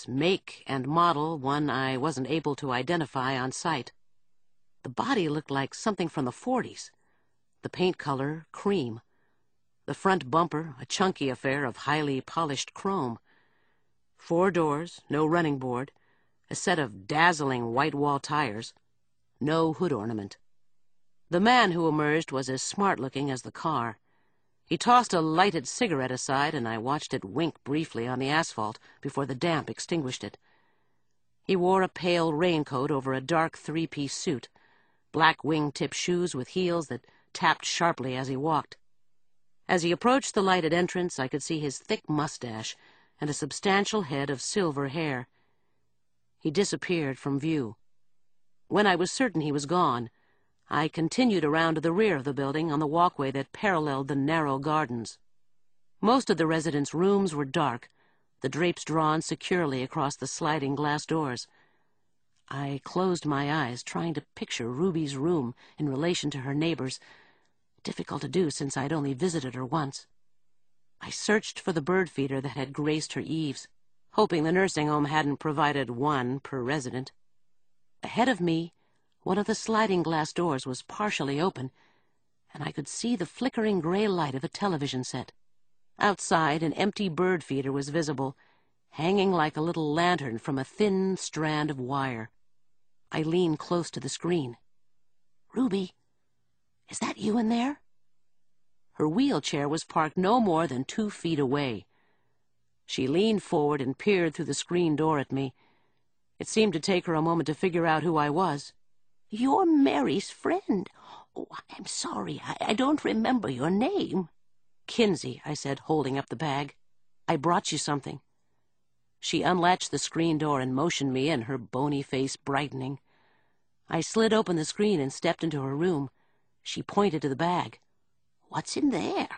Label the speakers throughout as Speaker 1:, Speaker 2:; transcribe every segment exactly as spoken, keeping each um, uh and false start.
Speaker 1: its make and model one I wasn't able to identify on sight. The body looked like something from the forties. The paint color, cream. The front bumper, a chunky affair of highly polished chrome. Four doors, no running board, a set of dazzling white wall tires, no hood ornament. The man who emerged was as smart-looking as the car. He tossed a lighted cigarette aside, and I watched it wink briefly on the asphalt before the damp extinguished it. He wore a pale raincoat over a dark three-piece suit, black wing-tip shoes with heels that tapped sharply as he walked. As he approached the lighted entrance, I could see his thick mustache and a substantial head of silver hair. He disappeared from view. When I was certain he was gone, I continued around to the rear of the building on the walkway that paralleled the narrow gardens. Most of the residents' rooms were dark, the drapes drawn securely across the sliding glass doors. I closed my eyes, trying to picture Ruby's room in relation to her neighbors. Difficult to do since I'd only visited her once. I searched for the bird feeder that had graced her eaves, hoping the nursing home hadn't provided one per resident. Ahead of me, one of the sliding glass doors was partially open, and I could see the flickering gray light of a television set. Outside, an empty bird feeder was visible, hanging like a little lantern from a thin strand of wire. I leaned close to the screen. "Ruby, is that you in there?" Her wheelchair was parked no more than two feet away. She leaned forward and peered through the screen door at me. It seemed to take her a moment to figure out who I was. "You're Mary's friend. Oh, I'm sorry. I, I don't remember your name." "Kinsey," I said, holding up the bag. "I brought you something." She unlatched the screen door and motioned me in, her bony face brightening. I slid open the screen and stepped into her room. She pointed to the bag. "What's in there?"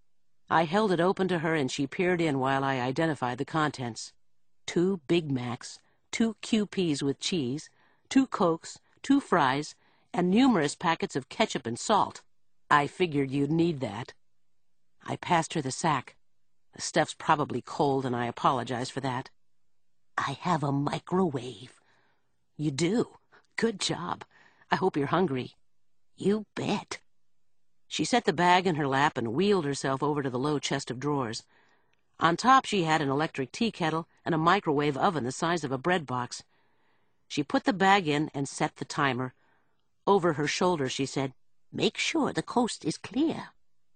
Speaker 1: I held it open to her, and she peered in while I identified the contents. Two Big Macs, two Q Ps with cheese, two Cokes, two fries, and numerous packets of ketchup and salt. "I figured you'd need that." I passed her the sack. "The stuff's probably cold, and I apologize for that." "I have a microwave." "You do? Good job. I hope you're hungry." "You bet." She set the bag in her lap and wheeled herself over to the low chest of drawers. On top she had an electric tea kettle and a microwave oven the size of a bread box. She put the bag in and set the timer. Over her shoulder she said, "Make sure the coast is clear."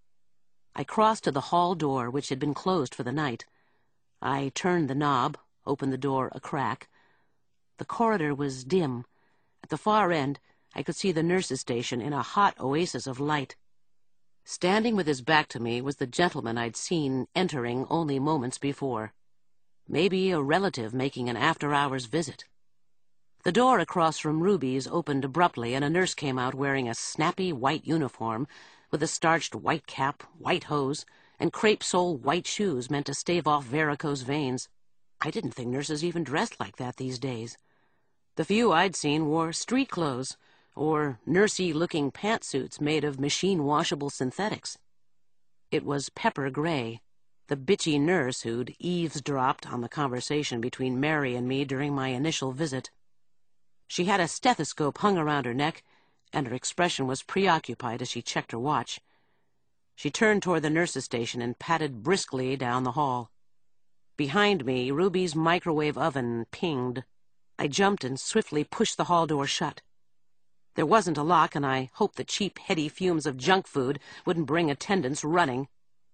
Speaker 1: I crossed to the hall door, which had been closed for the night. I turned the knob, opened the door a crack. The corridor was dim. At the far end, I could see the nurse's station in a hot oasis of light. Standing with his back to me was the gentleman I'd seen entering only moments before. Maybe a relative making an after-hours visit. The door across from Ruby's opened abruptly, and a nurse came out wearing a snappy white uniform with a starched white cap, white hose, and crepe-sole white shoes meant to stave off varicose veins. I didn't think nurses even dressed like that these days. The few I'd seen wore street clothes, or nursey-looking pantsuits made of machine-washable synthetics. It was Pepper Gray, the bitchy nurse who'd eavesdropped on the conversation between Mary and me during my initial visit. She had a stethoscope hung around her neck, and her expression was preoccupied as she checked her watch. She turned toward the nurse's station and padded briskly down the hall. Behind me, Ruby's microwave oven pinged. I jumped and swiftly pushed the hall door shut. There wasn't a lock, and I hoped the cheap, heady fumes of junk food wouldn't bring attendants running.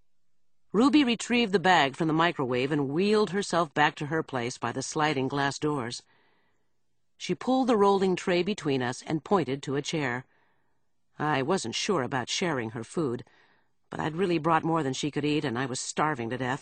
Speaker 1: Ruby retrieved the bag from the microwave and wheeled herself back to her place by the sliding glass doors. She pulled the rolling tray between us and pointed to a chair. I wasn't sure about sharing her food, but I'd really brought more than she could eat, and I was starving to death.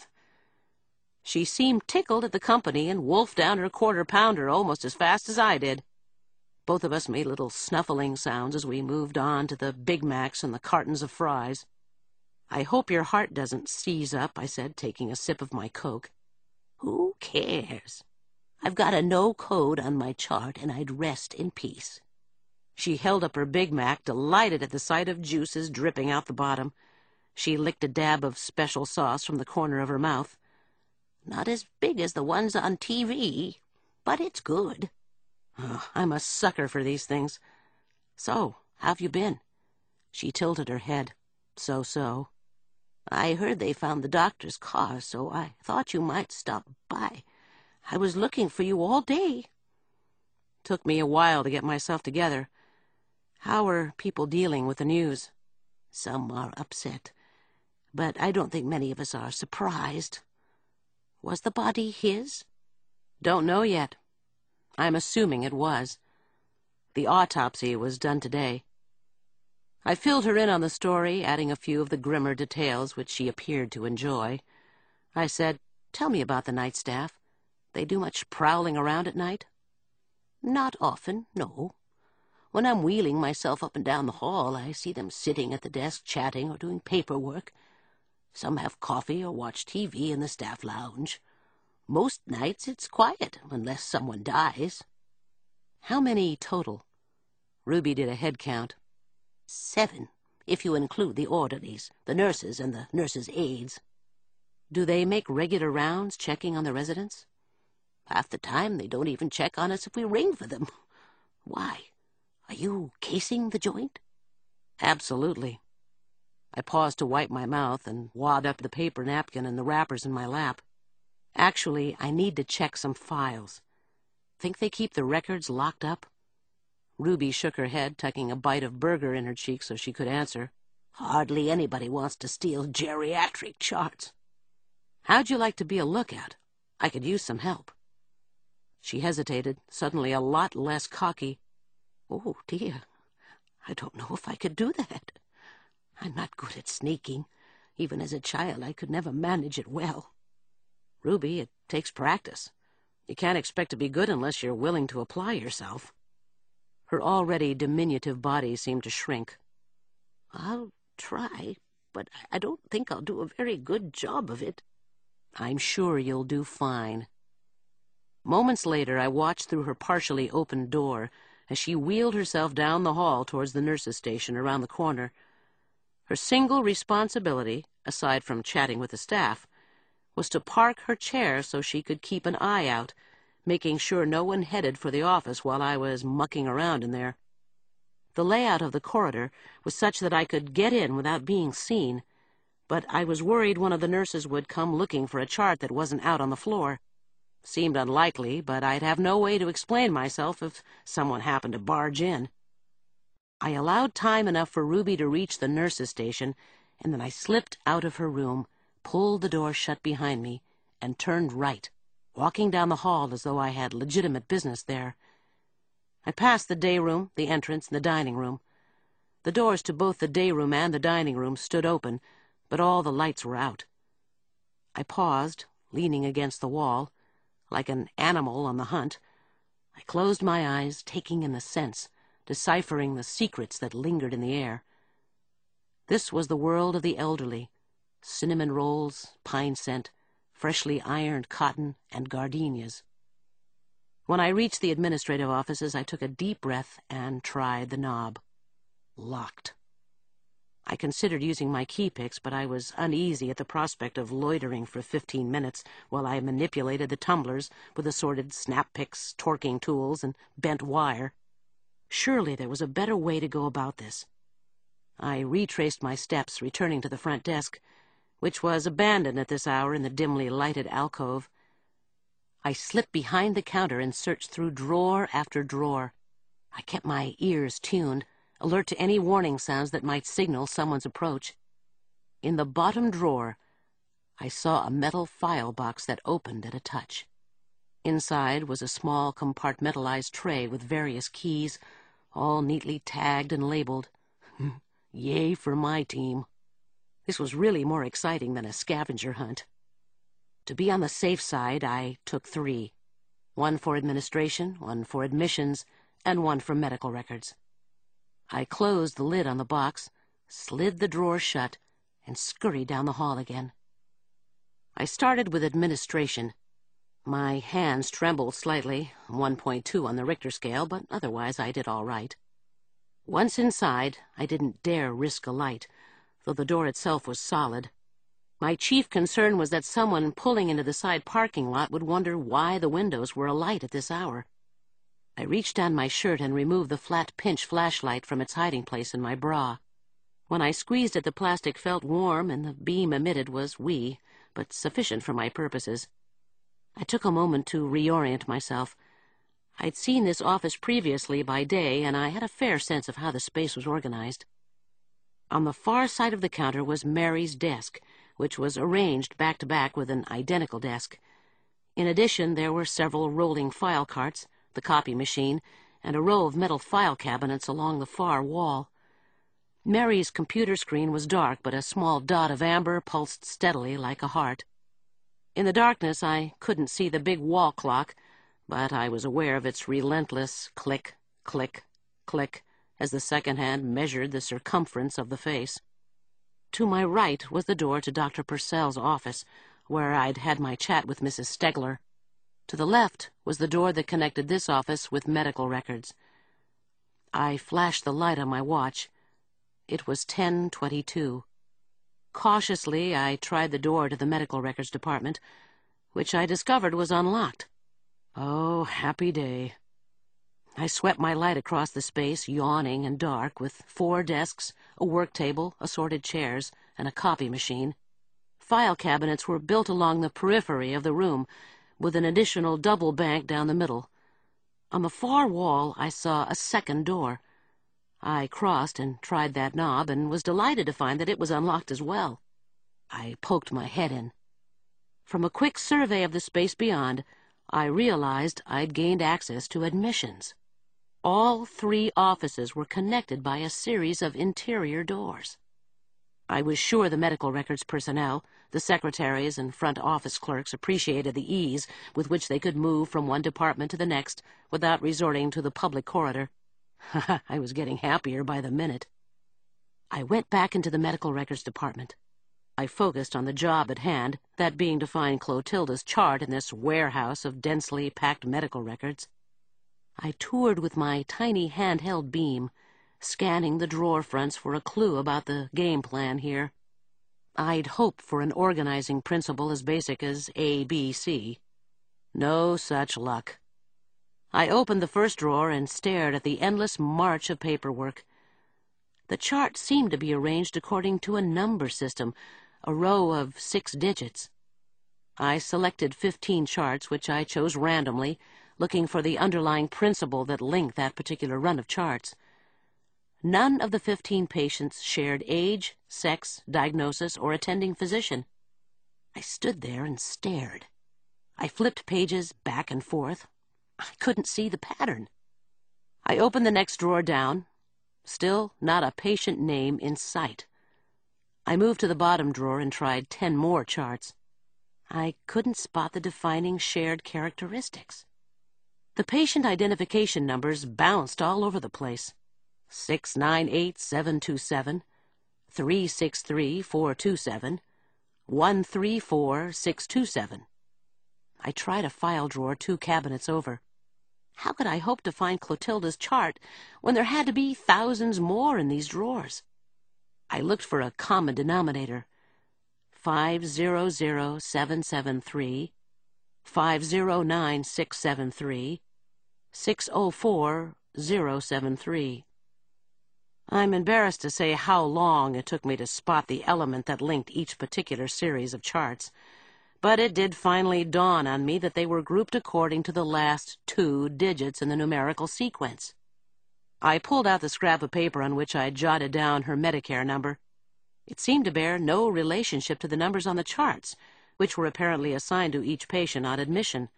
Speaker 1: She seemed tickled at the company and wolfed down her quarter-pounder almost as fast as I did. Both of us made little snuffling sounds as we moved on to the Big Macs and the cartons of fries. "I hope your heart doesn't seize up," I said, taking a sip of my Coke. "Who cares? I've got a no code on my chart, and I'd rest in peace." She held up her Big Mac, delighted at the sight of juices dripping out the bottom. She licked a dab of special sauce from the corner of her mouth.
Speaker 2: Not as big as the ones on T V, but it's good.
Speaker 1: Oh, I'm a sucker for these things. So, how've you been? She tilted her head. So-so.
Speaker 2: I heard they found the doctor's car, so I thought you might stop by. I was looking for you all day.
Speaker 1: Took me a while to get myself together. How are people dealing with the news?
Speaker 2: Some are upset, but I don't think many of us are surprised. Was the body his?
Speaker 1: Don't know yet. I'm assuming it was. The autopsy was done today. I filled her in on the story, adding a few of the grimmer details which she appeared to enjoy. I said, "Tell me about the night staff. They do much prowling around at night?"
Speaker 2: "Not often, no. When I'm wheeling myself up and down the hall, I see them sitting at the desk chatting or doing paperwork. Some have coffee or watch T V in the staff lounge. Most nights it's quiet, unless someone dies."
Speaker 1: "How many total?" Ruby did a head count.
Speaker 2: Seven, if you include the orderlies, the nurses, and the nurses' aides.
Speaker 1: Do they make regular rounds checking on the residents?
Speaker 2: Half the time they don't even check on us if we ring for them. Why? Are you casing the joint?
Speaker 1: Absolutely. I paused to wipe my mouth and wad up the paper napkin and the wrappers in my lap. Actually, I need to check some files. Think they keep the records locked up? Ruby shook her head, tucking a bite of burger in her cheek so she could answer.
Speaker 2: Hardly anybody wants to steal geriatric charts.
Speaker 1: How'd you like to be a lookout? I could use some help. She hesitated, suddenly a lot less cocky.
Speaker 2: Oh, dear. I don't know if I could do that. I'm not good at sneaking. Even as a child, I could never manage it well.
Speaker 1: Ruby, it takes practice. You can't expect to be good unless you're willing to apply yourself. Her already diminutive body seemed to shrink.
Speaker 2: I'll try, but I don't think I'll do a very good job of it.
Speaker 1: I'm sure you'll do fine. Moments later, I watched through her partially opened door as she wheeled herself down the hall towards the nurses' station around the corner. Her single responsibility, aside from chatting with the staff, was to park her chair so she could keep an eye out, making sure no one headed for the office while I was mucking around in there. The layout of the corridor was such that I could get in without being seen, but I was worried one of the nurses would come looking for a chart that wasn't out on the floor. Seemed unlikely, but I'd have no way to explain myself if someone happened to barge in. I allowed time enough for Ruby to reach the nurses' station, and then I slipped out of her room, pulled the door shut behind me, and turned right, walking down the hall as though I had legitimate business there. I passed the day room, the entrance, and the dining room. The doors to both the day room and the dining room stood open, but all the lights were out. I paused, leaning against the wall, like an animal on the hunt. I closed my eyes, taking in the scents, deciphering the secrets that lingered in the air. This was the world of the elderly. Cinnamon rolls, pine scent, freshly ironed cotton, and gardenias. When I reached the administrative offices, I took a deep breath and tried the knob. Locked. I considered using my key picks, but I was uneasy at the prospect of loitering for fifteen minutes while I manipulated the tumblers with assorted snap picks, torquing tools, and bent wire. Surely there was a better way to go about this. I retraced my steps, returning to the front desk, which was abandoned at this hour in the dimly lighted alcove. I slipped behind the counter and searched through drawer after drawer. I kept my ears tuned, alert to any warning sounds that might signal someone's approach. In the bottom drawer, I saw a metal file box that opened at a touch. Inside was a small compartmentalized tray with various keys, all neatly tagged and labeled. Yay for my team. This was really more exciting than a scavenger hunt. To be on the safe side, I took three. One for administration, one for admissions, and one for medical records. I closed the lid on the box, slid the drawer shut, and scurried down the hall again. I started with administration. My hands trembled slightly, one point two on the Richter scale, but otherwise I did all right. Once inside, I didn't dare risk a light, though the door itself was solid. My chief concern was that someone pulling into the side parking lot would wonder why the windows were alight at this hour. I reached down my shirt and removed the flat pinch flashlight from its hiding place in my bra. When I squeezed it, the plastic felt warm, and the beam emitted was wee, but sufficient for my purposes. I took a moment to reorient myself. I'd seen this office previously by day, and I had a fair sense of how the space was organized. On the far side of the counter was Mary's desk, which was arranged back-to-back with an identical desk. In addition, there were several rolling file carts, the copy machine, and a row of metal file cabinets along the far wall. Mary's computer screen was dark, but a small dot of amber pulsed steadily like a heart. In the darkness, I couldn't see the big wall clock, but I was aware of its relentless click, click, click, as the second hand measured the circumference of the face. To my right was the door to Doctor Purcell's office, where I'd had my chat with Missus Stegler. To the left was the door that connected this office with medical records. I flashed the light on my watch. It was ten twenty-two. Cautiously, I tried the door to the medical records department, which I discovered was unlocked. Oh, happy day. I swept my light across the space, yawning and dark, with four desks, a work table, assorted chairs, and a copy machine. File cabinets were built along the periphery of the room, with an additional double bank down the middle. On the far wall, I saw a second door. I crossed and tried that knob, and was delighted to find that it was unlocked as well. I poked my head in. From a quick survey of the space beyond, I realized I'd gained access to admissions. All three offices were connected by a series of interior doors. I was sure the medical records personnel, the secretaries and front office clerks, appreciated the ease with which they could move from one department to the next without resorting to the public corridor. I was getting happier by the minute. I went back into the medical records department. I focused on the job at hand, that being to find Clotilda's chart in this warehouse of densely packed medical records. I toured with my tiny handheld beam, scanning the drawer fronts for a clue about the game plan here. I'd hoped for an organizing principle as basic as A B C. No such luck. I opened the first drawer and stared at the endless march of paperwork. The chart seemed to be arranged according to a number system, a row of six digits. I selected fifteen charts, which I chose randomly, looking for the underlying principle that linked that particular run of charts. None of the fifteen patients shared age, sex, diagnosis, or attending physician. I stood there and stared. I flipped pages back and forth. I couldn't see the pattern. I opened the next drawer down. Still not a patient name in sight. I moved to the bottom drawer and tried ten more charts. I couldn't spot the defining shared characteristics. The patient identification numbers bounced all over the place. six nine eight seven two seven, three six three four two seven, one three four six two seven. I tried a file drawer two cabinets over. How could I hope to find Clotilda's chart when there had to be thousands more in these drawers? I looked for a common denominator. five zero zero seven seven three, five zero nine six seven three, six zero four zero seven three. I'm embarrassed to say how long it took me to spot the element that linked each particular series of charts, but it did finally dawn on me that they were grouped according to the last two digits in the numerical sequence. I pulled out the scrap of paper on which I jotted down her Medicare number. It seemed to bear no relationship to the numbers on the charts, which were apparently assigned to each patient on admission.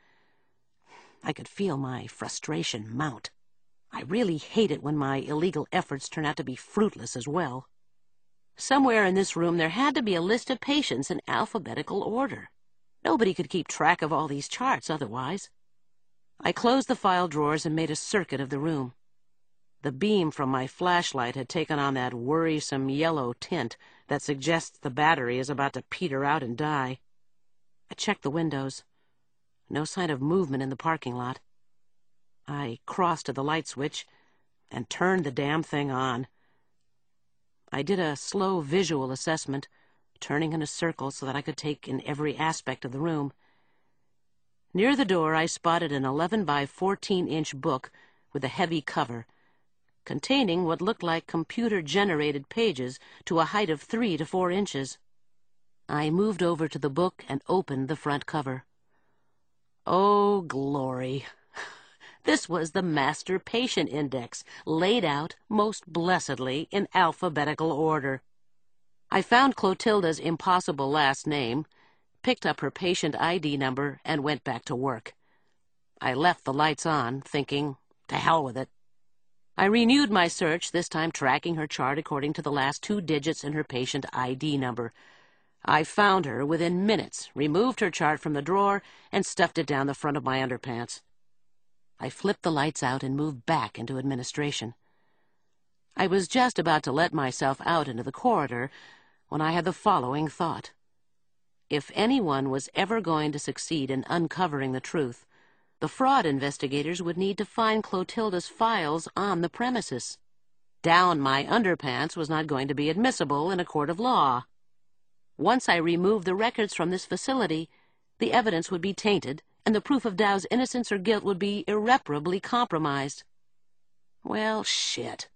Speaker 1: I could feel my frustration mount. I really hate it when my illegal efforts turn out to be fruitless as well. Somewhere in this room there had to be a list of patients in alphabetical order. Nobody could keep track of all these charts otherwise. I closed the file drawers and made a circuit of the room. The beam from my flashlight had taken on that worrisome yellow tint that suggests the battery is about to peter out and die. I checked the windows. No sign of movement in the parking lot. I crossed to the light switch and turned the damn thing on. I did a slow visual assessment, turning in a circle so that I could take in every aspect of the room. Near the door, I spotted an eleven by fourteen inch book with a heavy cover, containing what looked like computer-generated pages to a height of three to four inches. I moved over to the book and opened the front cover. Oh, glory! This was the Master Patient Index, laid out, most blessedly, in alphabetical order. I found Clotilda's impossible last name, picked up her patient I D number, and went back to work. I left the lights on, thinking, to hell with it. I renewed my search, this time tracking her chart according to the last two digits in her patient I D number. I found her within minutes, removed her chart from the drawer, and stuffed it down the front of my underpants. I flipped the lights out and moved back into administration. I was just about to let myself out into the corridor when I had the following thought. If anyone was ever going to succeed in uncovering the truth, the fraud investigators would need to find Clotilda's files on the premises. Down my underpants was not going to be admissible in a court of law. Once I removed the records from this facility, the evidence would be tainted, and the proof of Dow's innocence or guilt would be irreparably compromised. Well, shit.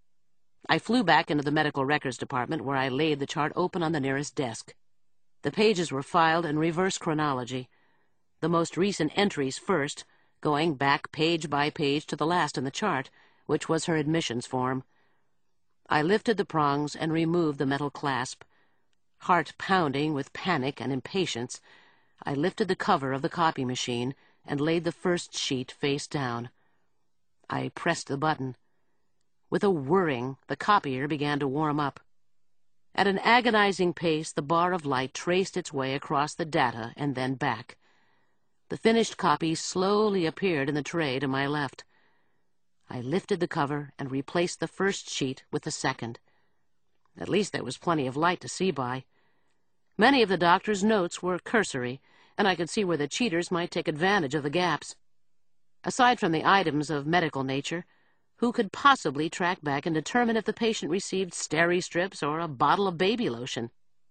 Speaker 1: I flew back into the medical records department, where I laid the chart open on the nearest desk. The pages were filed in reverse chronology, the most recent entries first, going back page by page to the last in the chart, which was her admissions form. I lifted the prongs and removed the metal clasp. Heart pounding with panic and impatience, I lifted the cover of the copy machine and laid the first sheet face down. I pressed the button. With a whirring, the copier began to warm up. At an agonizing pace, the bar of light traced its way across the data and then back. The finished copy slowly appeared in the tray to my left. I lifted the cover and replaced the first sheet with the second. At least there was plenty of light to see by. Many of the doctor's notes were cursory, and I could see where the cheaters might take advantage of the gaps. Aside from the items of medical nature, who could possibly track back and determine if the patient received steri strips or a bottle of baby lotion?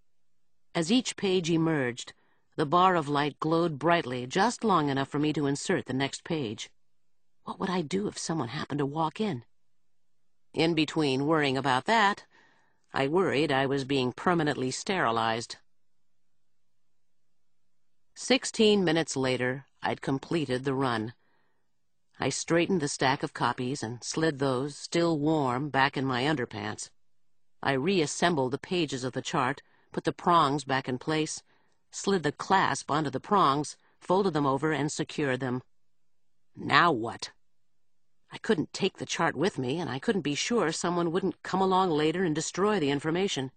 Speaker 1: As each page emerged, the bar of light glowed brightly, just long enough for me to insert the next page. What would I do if someone happened to walk in? In between worrying about that, I worried I was being permanently sterilized. Sixteen minutes later, I'd completed the run. I straightened the stack of copies and slid those, still warm, back in my underpants. I reassembled the pages of the chart, put the prongs back in place, slid the clasp onto the prongs, folded them over, and secured them. Now what? I couldn't take the chart with me, and I couldn't be sure someone wouldn't come along later and destroy the information.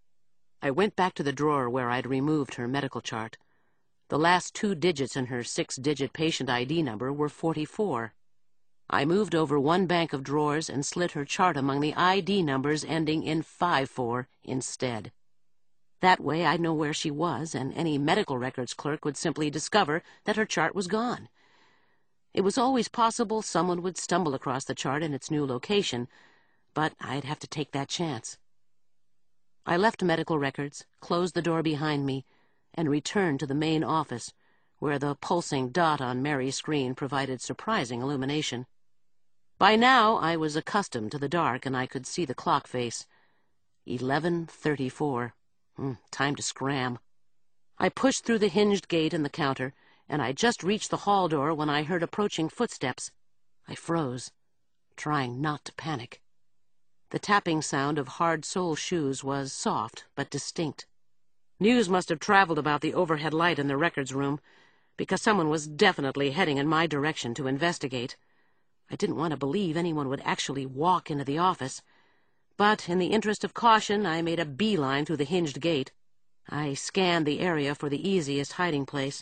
Speaker 1: I went back to the drawer where I'd removed her medical chart. The last two digits in her six-digit patient I D number were forty-four. I moved over one bank of drawers and slid her chart among the I D numbers ending in five four instead. That way I'd know where she was, and any medical records clerk would simply discover that her chart was gone. It was always possible someone would stumble across the chart in its new location, but I'd have to take that chance. I left medical records, closed the door behind me, and returned to the main office, where the pulsing dot on Mary's screen provided surprising illumination. By now, I was accustomed to the dark, and I could see the clock face. eleven thirty-four. Mm, time to scram. I pushed through the hinged gate in the counter, and I just reached the hall door when I heard approaching footsteps. I froze, trying not to panic. The tapping sound of hard-sole shoes was soft but distinct. News must have traveled about the overhead light in the records room, because someone was definitely heading in my direction to investigate. I didn't want to believe anyone would actually walk into the office, but in the interest of caution, I made a beeline through the hinged gate. I scanned the area for the easiest hiding place.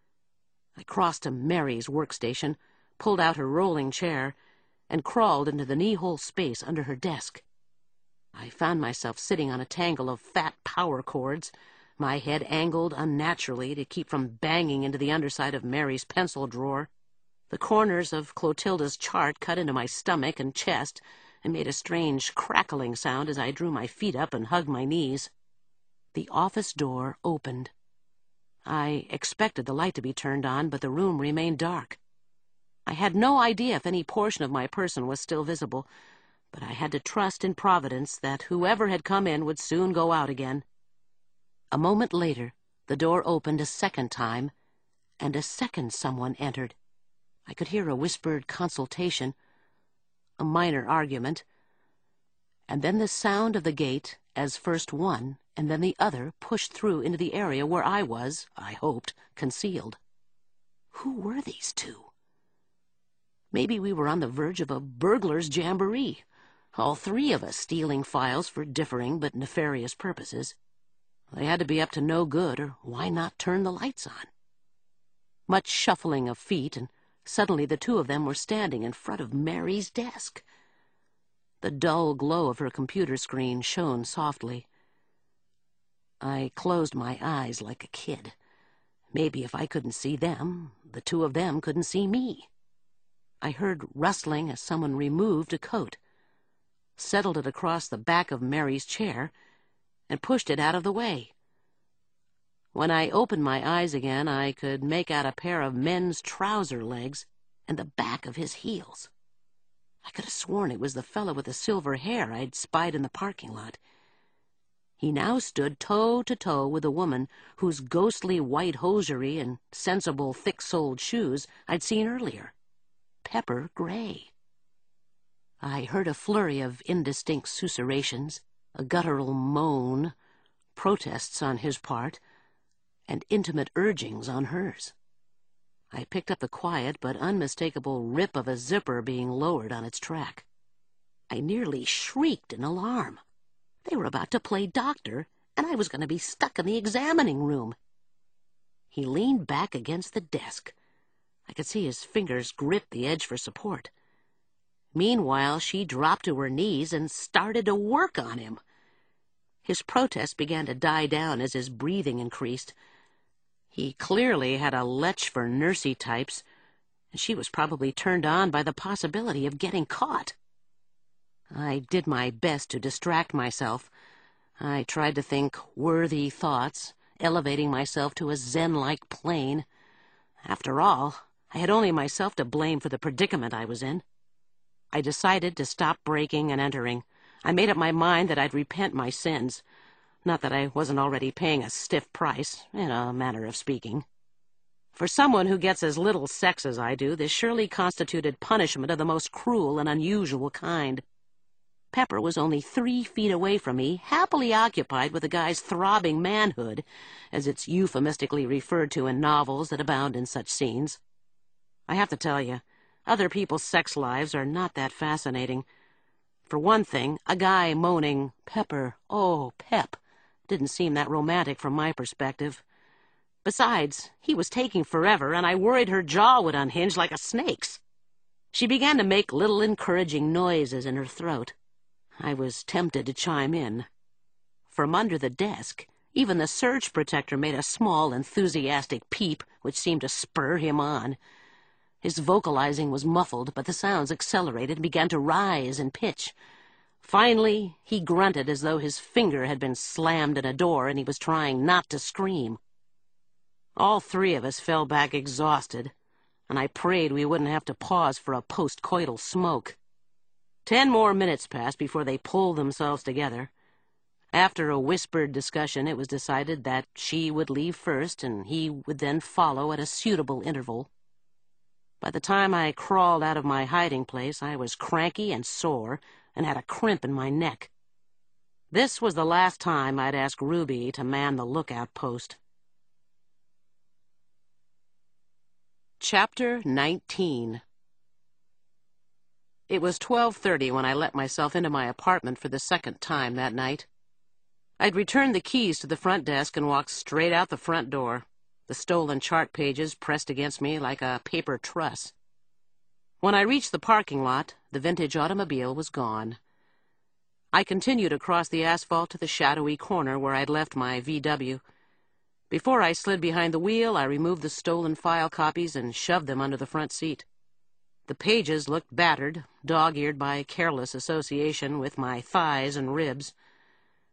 Speaker 1: I crossed to Mary's workstation, pulled out her rolling chair, and crawled into the knee-hole space under her desk. I found myself sitting on a tangle of fat power cords, my head angled unnaturally to keep from banging into the underside of Mary's pencil drawer. The corners of Clotilda's chart cut into my stomach and chest and made a strange crackling sound as I drew my feet up and hugged my knees. The office door opened. I expected the light to be turned on, but the room remained dark. I had no idea if any portion of my person was still visible, but I had to trust in Providence that whoever had come in would soon go out again. A moment later, the door opened a second time, and a second someone entered. I could hear a whispered consultation, a minor argument, and then the sound of the gate as first one and then the other pushed through into the area where I was, I hoped, concealed. Who were these two? Maybe we were on the verge of a burglar's jamboree, all three of us stealing files for differing but nefarious purposes. They had to be up to no good, or why not turn the lights on? Much shuffling of feet, and suddenly the two of them were standing in front of Mary's desk. The dull glow of her computer screen shone softly. I closed my eyes like a kid. Maybe if I couldn't see them, the two of them couldn't see me. I heard rustling as someone removed a coat, settled it across the back of Mary's chair, and pushed it out of the way. When I opened my eyes again, I could make out a pair of men's trouser legs and the back of his heels. I could have sworn it was the fellow with the silver hair I'd spied in the parking lot. He now stood toe-to-toe with a woman whose ghostly white hosiery and sensible thick-soled shoes I'd seen earlier. Pepper Gray. I heard a flurry of indistinct susurrations, a guttural moan, protests on his part, and intimate urgings on hers. I picked up the quiet but unmistakable rip of a zipper being lowered on its track. I nearly shrieked in alarm. They were about to play doctor, and I was going to be stuck in the examining room. He leaned back against the desk. I could see his fingers grip the edge for support. Meanwhile, she dropped to her knees and started to work on him. His protest began to die down as his breathing increased. He clearly had a lech for nursey types, and she was probably turned on by the possibility of getting caught. I did my best to distract myself. I tried to think worthy thoughts, elevating myself to a zen-like plane. After all, I had only myself to blame for the predicament I was in. I decided to stop breaking and entering. I made up my mind that I'd repent my sins. Not that I wasn't already paying a stiff price, in a manner of speaking. For someone who gets as little sex as I do, this surely constituted punishment of the most cruel and unusual kind. Pepper was only three feet away from me, happily occupied with a guy's throbbing manhood, as it's euphemistically referred to in novels that abound in such scenes. I have to tell you, other people's sex lives are not that fascinating. For one thing, a guy moaning, "Pepper, oh, Pep," didn't seem that romantic from my perspective. Besides, he was taking forever, and I worried her jaw would unhinge like a snake's. She began to make little encouraging noises in her throat. I was tempted to chime in. From under the desk, even the surge protector made a small, enthusiastic peep, which seemed to spur him on. His vocalizing was muffled, but the sounds accelerated and began to rise in pitch. Finally, he grunted as though his finger had been slammed in a door and he was trying not to scream. All three of us fell back exhausted, and I prayed we wouldn't have to pause for a post-coital smoke. Ten more minutes passed before they pulled themselves together. After a whispered discussion, it was decided that she would leave first and he would then follow at a suitable interval. By the time I crawled out of my hiding place, I was cranky and sore and had a crimp in my neck. This was the last time I'd ask Ruby to man the lookout post. Chapter nineteen. It was twelve thirty when I let myself into my apartment for the second time that night. I'd returned the keys to the front desk and walked straight out the front door, the stolen chart pages pressed against me like a paper truss. When I reached the parking lot, the vintage automobile was gone. I continued across the asphalt to the shadowy corner where I'd left my V W. Before I slid behind the wheel, I removed the stolen file copies and shoved them under the front seat. The pages looked battered, dog-eared by careless association with my thighs and ribs.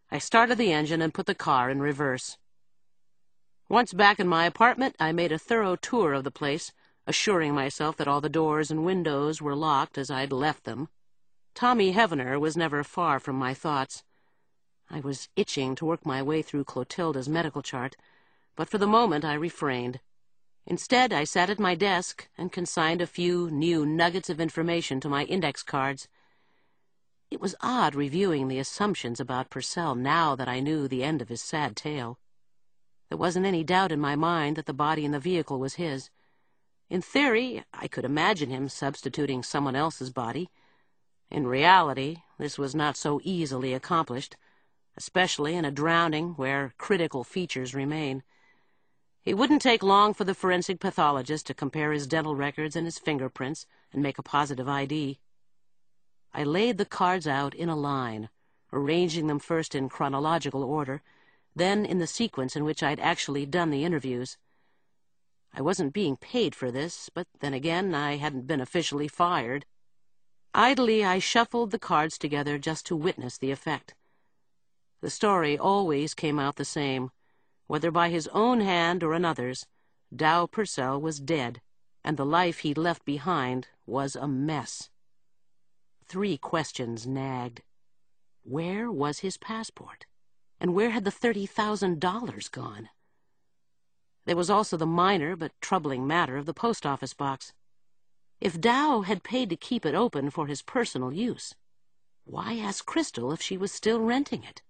Speaker 1: I started the engine and put the car in reverse. Once back in my apartment, I made a thorough tour of the place, assuring myself that all the doors and windows were locked as I'd left them. Tommy Heavener was never far from my thoughts. I was itching to work my way through Clotilda's medical chart, but for the moment I refrained. Instead, I sat at my desk and consigned a few new nuggets of information to my index cards. It was odd reviewing the assumptions about Purcell now that I knew the end of his sad tale. There wasn't any doubt in my mind that the body in the vehicle was his. In theory, I could imagine him substituting someone else's body. In reality, this was not so easily accomplished, especially in a drowning where critical features remain. It wouldn't take long for the forensic pathologist to compare his dental records and his fingerprints and make a positive I D. I laid the cards out in a line, arranging them first in chronological order, then in the sequence in which I'd actually done the interviews. I wasn't being paid for this, but then again, I hadn't been officially fired. Idly, I shuffled the cards together just to witness the effect. The story always came out the same. Whether by his own hand or another's, Dow Purcell was dead, and the life he'd left behind was a mess. Three questions nagged. Where was his passport? And where had the thirty thousand dollars gone? There was also the minor but troubling matter of the post office box. If Dow had paid to keep it open for his personal use, why ask Crystal if she was still renting it?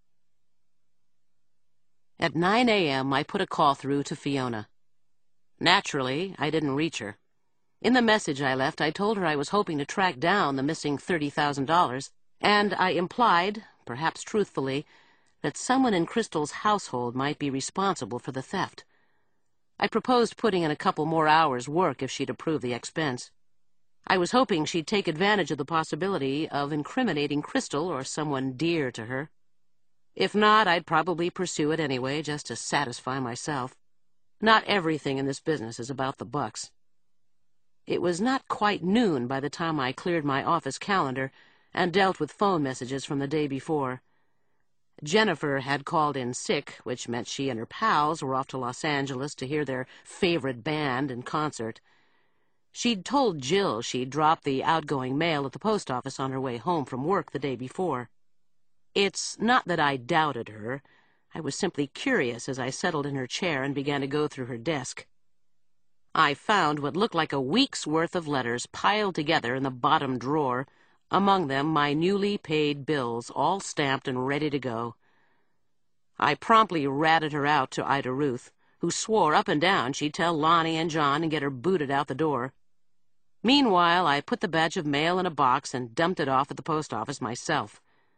Speaker 1: At nine a m, I put a call through to Fiona. Naturally, I didn't reach her. In the message I left, I told her I was hoping to track down the missing thirty thousand dollars, and I implied, perhaps truthfully, that someone in Crystal's household might be responsible for the theft. I proposed putting in a couple more hours' work if she'd approve the expense. I was hoping she'd take advantage of the possibility of incriminating Crystal or someone dear to her. If not, I'd probably pursue it anyway, just to satisfy myself. Not everything in this business is about the bucks. It was not quite noon by the time I cleared my office calendar and dealt with phone messages from the day before. Jennifer had called in sick, which meant she and her pals were off to Los Angeles to hear their favorite band in concert. She'd told Jill she'd dropped the outgoing mail at the post office on her way home from work the day before. It's not that I doubted her. I was simply curious as I settled in her chair and began to go through her desk. I found what looked like a week's worth of letters piled together in the bottom drawer, among them my newly paid bills, all stamped and ready to go. I promptly ratted her out to Ida Ruth, who swore up and down she'd tell Lonnie and John and get her booted out the door. Meanwhile, I put the batch of mail in a box and dumped it off at the post office myself.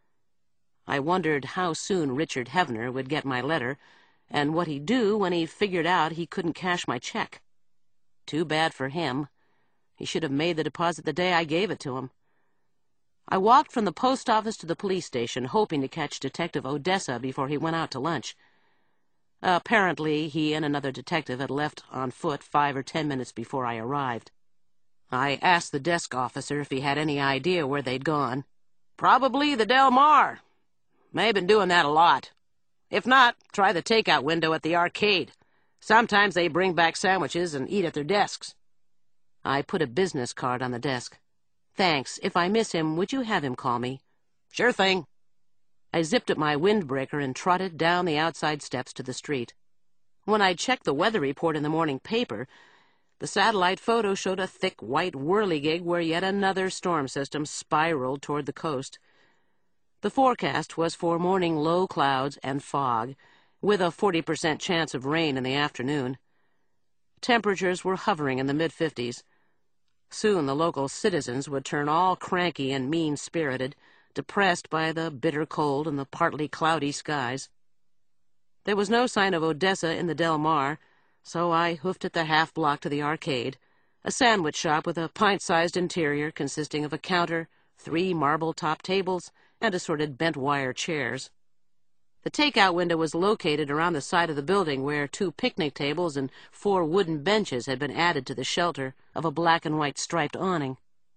Speaker 1: I wondered how soon Richard Heavener would get my letter, and what he'd do when he figured out he couldn't cash my check. Too bad for him. He should have made the deposit the day I gave it to him. I walked from the post office to the police station, hoping to catch Detective Odessa before he went out to lunch. Apparently, he and another detective had left on foot five or ten minutes before I arrived. I asked the desk officer if he had any idea where they'd gone. "Probably the Del Mar. May have been doing that a lot. If not, try the takeout window at the arcade. Sometimes they bring back sandwiches and eat at their desks." I put a business card on the desk. "Thanks. If I miss him, would you have him call me?" "Sure thing." I zipped up my windbreaker and trotted down the outside steps to the street. When I checked the weather report in the morning paper, the satellite photo showed a thick white whirligig where yet another storm system spiraled toward the coast. The forecast was for morning low clouds and fog, with a forty percent chance of rain in the afternoon. Temperatures were hovering in the mid-fifties. Soon the local citizens would turn all cranky and mean-spirited, depressed by the bitter cold and the partly cloudy skies. There was no sign of Odessa in the Del Mar, so I hoofed it the half-block to the arcade, a sandwich shop with a pint-sized interior consisting of a counter, three marble-top tables, and assorted bent-wire chairs. The takeout window was located around the side of the building where two picnic tables and four wooden benches had been added to the shelter of a black and white striped awning.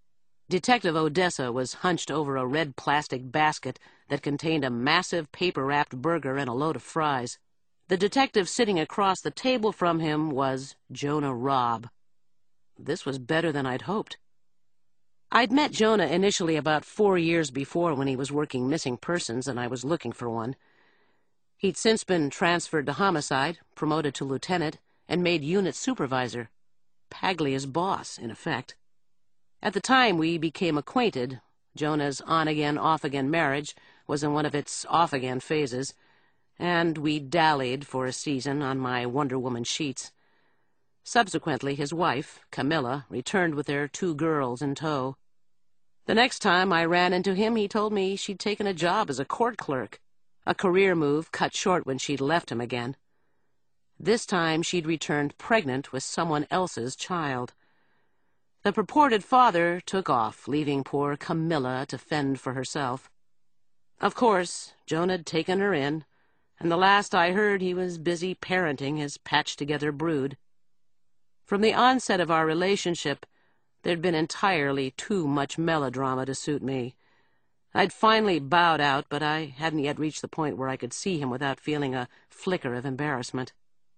Speaker 1: Detective Odessa was hunched over a red plastic basket that contained a massive paper-wrapped burger and a load of fries. The detective sitting across the table from him was Jonah Robb. This was better than I'd hoped. I'd met Jonah initially about four years before when he was working missing persons and I was looking for one. He'd since been transferred to homicide, promoted to lieutenant, and made unit supervisor. Paglia's boss, in effect. At the time we became acquainted, Jonah's on-again, off-again marriage was in one of its off-again phases, and we dallied for a season on my Wonder Woman sheets. Subsequently, his wife, Camilla, returned with their two girls in tow. The next time I ran into him, he told me she'd taken a job as a court clerk, a career move cut short when she'd left him again. This time she'd returned pregnant with someone else's child. The purported father took off, leaving poor Camilla to fend for herself. Of course, Jonah'd taken her in, and the last I heard he was busy parenting his patched-together brood. From the onset of our relationship, there'd been entirely too much melodrama to suit me. I'd finally bowed out, but I hadn't yet reached the point where I could see him without feeling a flicker of embarrassment.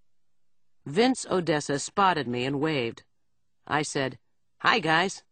Speaker 1: Vince Odessa spotted me and waved. I said, "Hi, guys."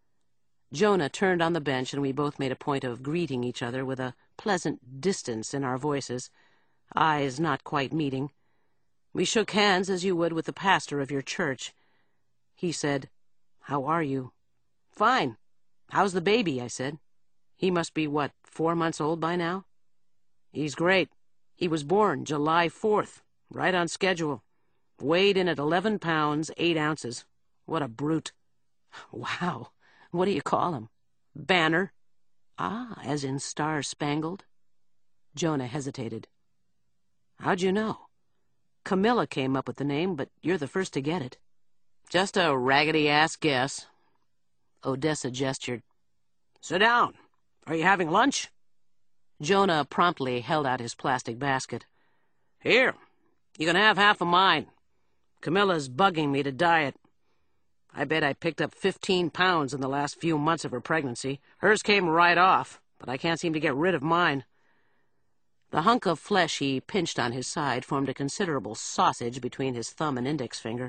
Speaker 1: Jonah turned on the bench, and we both made a point of greeting each other with a pleasant distance in our voices, eyes not quite meeting. We shook hands as you would with the pastor of your church. He said, "How are you?" "Fine. How's the baby?" I said. "He must be, what, four months old by now?" "He's great. He was born July fourth, right on schedule. Weighed in at eleven pounds, eight ounces. What a brute." "Wow. What do you call him?" "Banner." "Ah, as in star-spangled?" Jonah hesitated. "How'd you know?" "Camilla came up with the name, but you're the first to get it." "Just a raggedy-ass guess." Odessa gestured. "Sit down. Are you having lunch?" Jonah promptly held out his plastic basket. "Here, you can have half of mine. Camilla's bugging me to diet. I bet I picked up fifteen pounds in the last few months of her pregnancy. Hers came right off, but I can't seem to get rid of mine." The hunk of flesh he pinched on his side formed a considerable sausage between his thumb and index finger.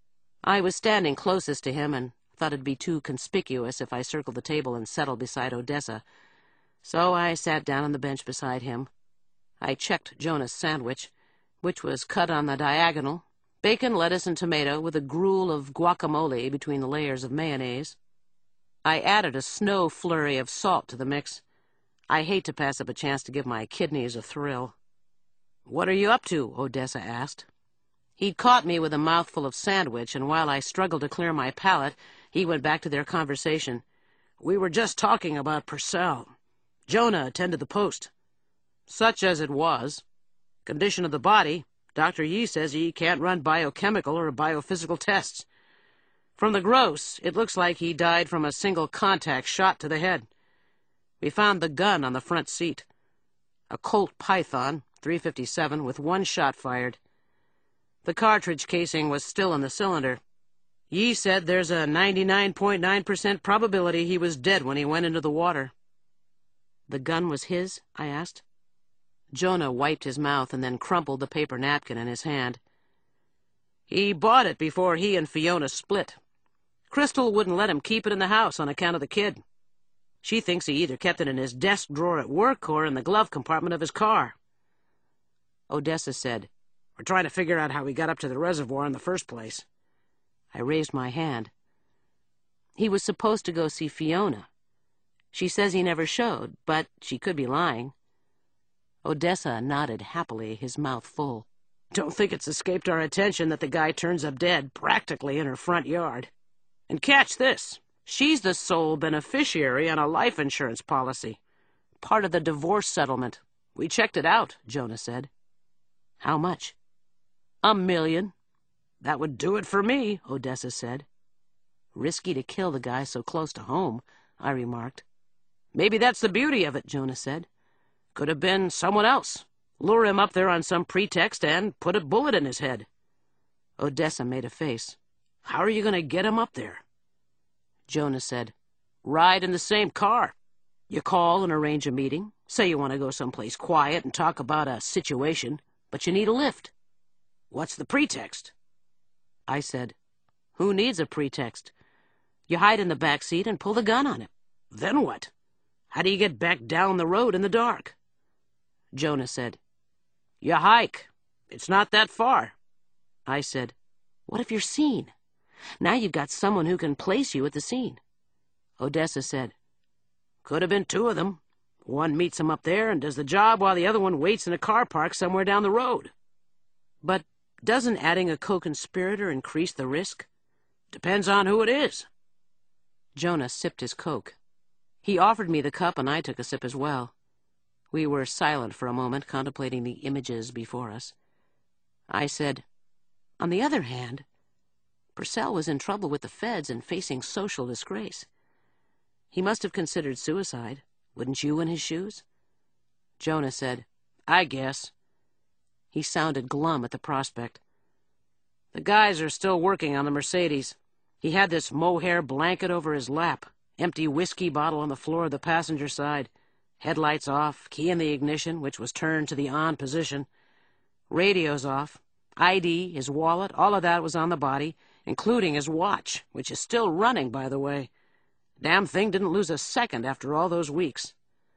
Speaker 1: I was standing closest to him and thought it'd be too conspicuous if I circled the table and settled beside Odessa, so I sat down on the bench beside him. I checked Jonah's sandwich, which was cut on the diagonal, bacon, lettuce, and tomato with a gruel of guacamole between the layers of mayonnaise. I added a snow flurry of salt to the mix. I hate to pass up a chance to give my kidneys a thrill. "What are you up to?" Odessa asked. He'd caught me with a mouthful of sandwich, and while I struggled to clear my palate, he went back to their conversation. "We were just talking about Purcell. Jonah attended the post." "Such as it was. Condition of the body. Doctor Yee says he can't run biochemical or biophysical tests. From the gross, it looks like he died from a single contact shot to the head. We found the gun on the front seat. A Colt Python, three fifty-seven, with one shot fired. The cartridge casing was still in the cylinder. Yee said there's a ninety-nine point nine percent probability he was dead when he went into the water." "The gun was his?" I asked. Jonah wiped his mouth and then crumpled the paper napkin in his hand. "He bought it before he and Fiona split. Crystal wouldn't let him keep it in the house on account of the kid. She thinks he either kept it in his desk drawer at work or in the glove compartment of his car." Odessa said, "We're trying to figure out how he got up to the reservoir in the first place." I raised my hand. "He was supposed to go see Fiona. She says he never showed, but she could be lying." Odessa nodded happily, his mouth full. "Don't think it's escaped our attention that the guy turns up dead practically in her front yard. And catch this, she's the sole beneficiary on a life insurance policy. Part of the divorce settlement. We checked it out," Jonah said. "How much?" "A million." "That would do it for me," Odessa said. "Risky to kill the guy so close to home," I remarked. "Maybe that's the beauty of it," Jonah said. "Could have been someone else. Lure him up there on some pretext and put a bullet in his head." Odessa made a face. "How are you going to get him up there?" Jonah said,
Speaker 2: Ride in the same car. You call and arrange a meeting. Say you want to go someplace quiet and talk about a situation, but you need a lift. What's the pretext? I said, who needs a pretext? You hide in the back seat and pull the gun on him. Then what? How do you get back down the road in the dark? Jonah said, you hike. It's not that far. I said, what if you're seen? Now you've got someone who can place you at the scene. Odessa said, could have been two of them. One meets him up there and does the job while the other one waits in a car park somewhere down the road. But doesn't adding a co-conspirator increase the risk? Depends on who it is. Jonah sipped his Coke. He offered me the cup and I took a sip as well. We were silent for a moment, contemplating the images before us. I said, on the other hand, Purcell was in trouble with the feds and facing social disgrace. He must have considered suicide. Wouldn't you in his shoes? Jonah said, I guess. He sounded glum at the prospect. The guys are still working on the Mercedes. He had this mohair blanket over his lap, empty whiskey bottle on the floor of the passenger side, headlights off, key in the ignition, which was turned to the on position, radios off, I D, his wallet, all of that was on the body, including his watch, which is still running, by the way. Damn thing didn't lose a second after all those weeks.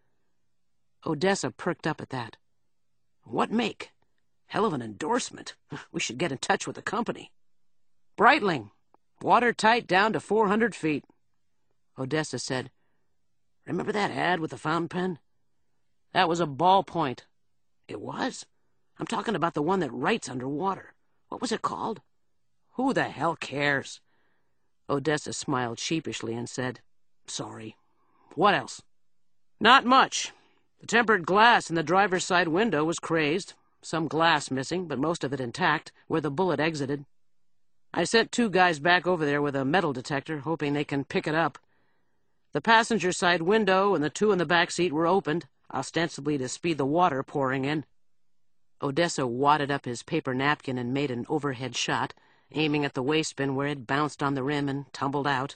Speaker 2: Odessa perked up at that. What make? Hell of an endorsement. We should get in touch with the company. Breitling. Watertight down to four hundred feet. Odessa said, remember that ad with the fountain pen? That was a ballpoint. It was? I'm talking about the one that writes underwater. What was it called? Who the hell cares? Odessa smiled sheepishly and said, sorry. What else? Not much. The tempered glass in the driver's side window was crazed. Some glass missing, but most of it intact, where the bullet exited. I sent two guys back over there with a metal detector, hoping they can pick it up. The passenger side window and the two in the back seat were opened, ostensibly to speed the water pouring in. Odessa wadded up his paper napkin and made an overhead shot, aiming at the waistbin where it bounced on the rim and tumbled out.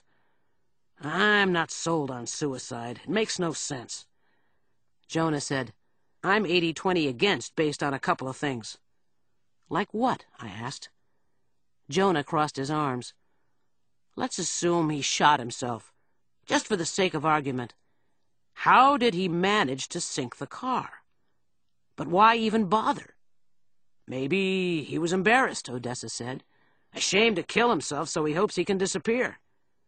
Speaker 2: I'm not sold on suicide. It makes no sense. Jonah said, I'm eighty twenty against based on a couple of things. Like what? I asked. Jonah crossed his arms. Let's assume he shot himself, just for the sake of argument. How did he manage to sink the car? But why even bother? Maybe he was embarrassed, Odessa said. Ashamed to kill himself, so he hopes he can disappear.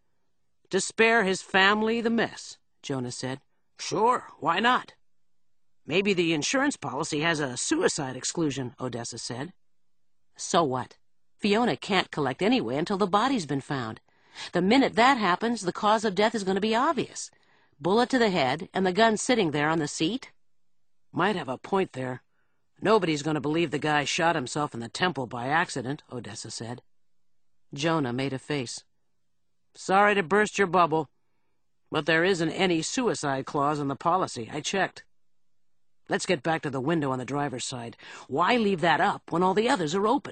Speaker 2: To spare his family the mess, Jonah said. Sure, why not? Maybe the insurance policy has a suicide exclusion, Odessa said. So what? Fiona can't collect anyway until the body's been found. The minute that happens, the cause of death is going to be obvious. Bullet to the head, and the gun sitting there on the seat? Might have a point there. Nobody's going to believe the guy shot himself in the temple by accident, Odessa said. Jonah made a face. Sorry to burst your bubble, but there isn't any suicide clause in the policy. I checked. Let's get back to the window on the driver's side. Why leave that up when all the others are open?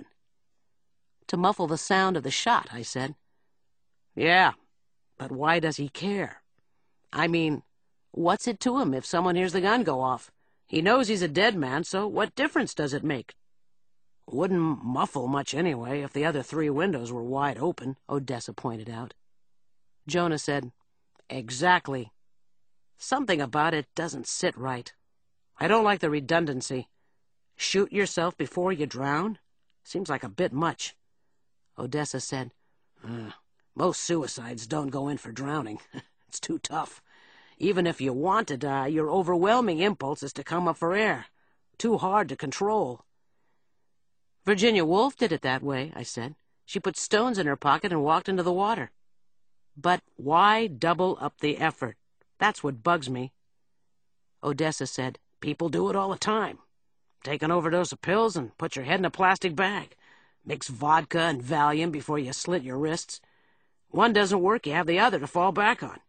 Speaker 2: To muffle the sound of the shot, I said. Yeah, but why does he care? I mean, what's it to him if someone hears the gun go off? He knows he's a dead man, so what difference does it make? Wouldn't muffle much anyway if the other three windows were wide open, Odessa pointed out. Jonah said, exactly. Something about it doesn't sit right. I don't like the redundancy. Shoot yourself before you drown? Seems like a bit much. Odessa said, uh, most suicides don't go in for drowning. It's too tough. Even if you want to die, your overwhelming impulse is to come up for air. Too hard to control. Virginia Woolf did it that way, I said. She put stones in her pocket and walked into the water. But why double up the effort? That's what bugs me. Odessa said, people do it all the time. Take an overdose of pills and put your head in a plastic bag. Mix vodka and Valium before you slit your wrists. One doesn't work, you have the other to fall back on.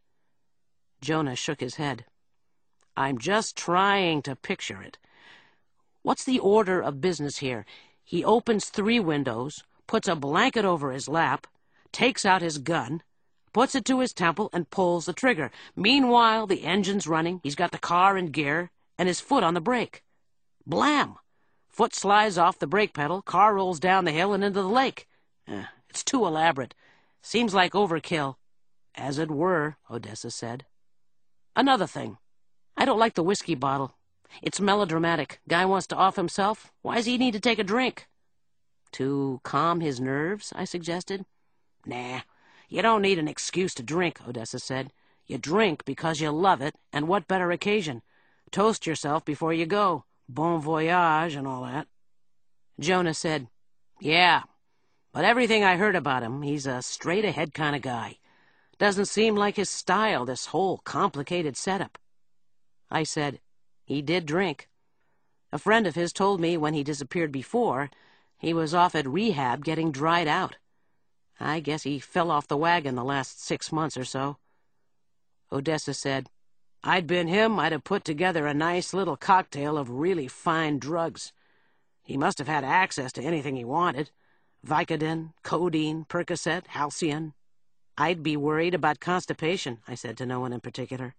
Speaker 2: Jonah shook his head. I'm just trying to picture it. What's the order of business here? He opens three windows, puts a blanket over his lap, takes out his gun,
Speaker 1: puts it to his temple, and pulls the trigger. Meanwhile, the engine's running, he's got the car in gear, and his foot on the brake. Blam! Foot slides off the brake pedal, car rolls down the hill and into the lake. Eh, it's too elaborate. Seems like overkill. As it were, Odessa said. Another thing. I don't like the whiskey bottle. It's melodramatic. Guy wants to off himself. Why does he need to take a drink? To calm his nerves, I suggested. Nah, you don't need an excuse to drink, Odessa said. You drink because you love it, and what better occasion? Toast yourself before you go. Bon voyage and all that. Jonah said, Yeah, but everything I heard about him, he's a straight-ahead kind of guy. Doesn't seem like his style, this whole complicated setup. I said, He did drink. A friend of his told me when he disappeared before, he was off at rehab getting dried out. I guess he fell off the wagon the last six months or so. Odessa said, I'd been him, I'd have put together a nice little cocktail of really fine drugs. He must have had access to anything he wanted. Vicodin, codeine, Percocet, Halcyon. I'd be worried about constipation, I said to no one in particular.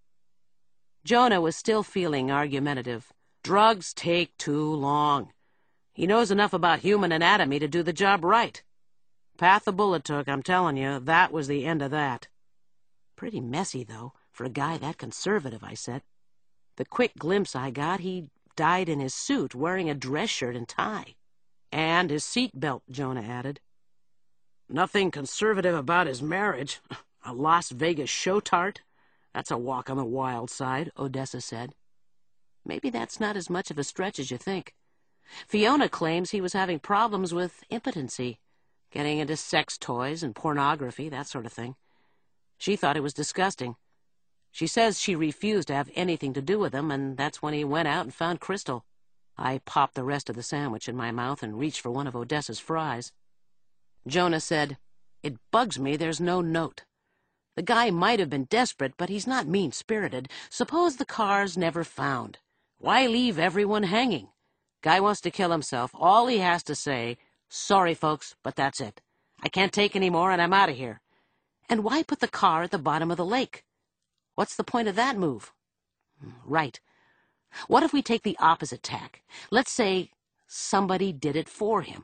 Speaker 1: Jonah was still feeling argumentative. Drugs take too long. He knows enough about human anatomy to do the job right. Path the bullet took, I'm telling you, that was the end of that. Pretty messy, though, for a guy that conservative, I said. The quick glimpse I got, he died in his suit, wearing a dress shirt and tie. And his seat belt, Jonah added. Nothing conservative about his marriage. A Las Vegas show tart? That's a walk on the wild side, Odessa said. Maybe that's not as much of a stretch as you think. Fiona claims he was having problems with impotency, getting into sex toys and pornography, that sort of thing. She thought it was disgusting. She says she refused to have anything to do with him, and that's when he went out and found Crystal. I popped the rest of the sandwich in my mouth and reached for one of Odessa's fries. Jonah said, It bugs me there's no note. The guy might have been desperate, but he's not mean-spirited. Suppose the car's never found. Why leave everyone hanging? Guy wants to kill himself. All he has to say, Sorry, folks, but that's it. I can't take any more, and I'm out of here. And why put the car at the bottom of the lake? What's the point of that move? Right. What if we take the opposite tack? Let's say somebody did it for him.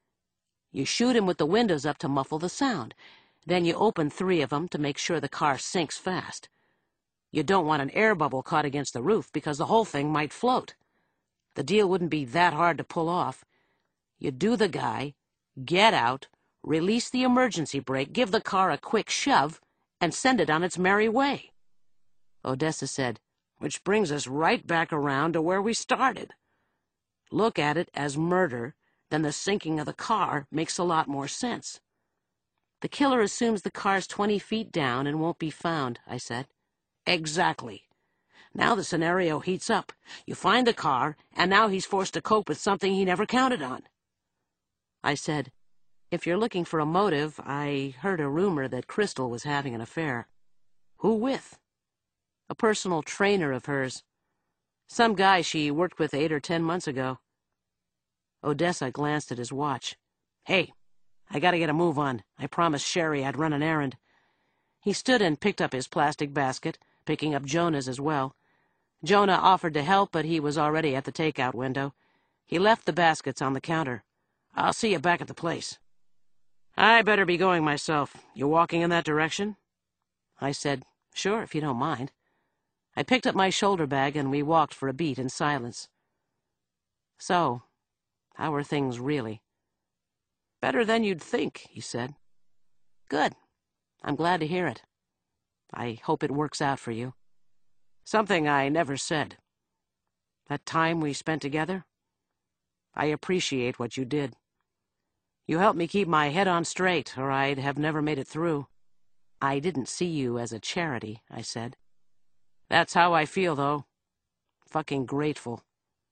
Speaker 1: You shoot him with the windows up to muffle the sound. Then you open three of them to make sure the car sinks fast. You don't want an air bubble caught against the roof because the whole thing might float. The deal wouldn't be that hard to pull off. You do the guy, get out, release the emergency brake, give the car a quick shove, and send it on its merry way. Odessa said, Which brings us right back around to where we started. Look at it as murder, then the sinking of the car makes a lot more sense. The killer assumes the car's twenty feet down and won't be found, I said. Exactly. Now the scenario heats up. You find the car, and now he's forced to cope with something he never counted on. I said, If you're looking for a motive, I heard a rumor that Crystal was having an affair. Who with? A personal trainer of hers. Some guy she worked with eight or ten months ago. Odessa glanced at his watch. Hey, I gotta get a move on. I promised Sherry I'd run an errand. He stood and picked up his plastic basket, picking up Jonah's as well. Jonah offered to help, but he was already at the takeout window. He left the baskets on the counter. I'll see you back at the place. I better be going myself. You walking in that direction? I said, Sure, if you don't mind. I picked up my shoulder bag and we walked for a beat in silence. So, how are things really? Better than you'd think, he said. Good. I'm glad to hear it. I hope it works out for you. Something I never said. That time we spent together, I appreciate what you did. You helped me keep my head on straight, or I'd have never made it through. I didn't see you as a charity, I said. That's how I feel, though. Fucking grateful.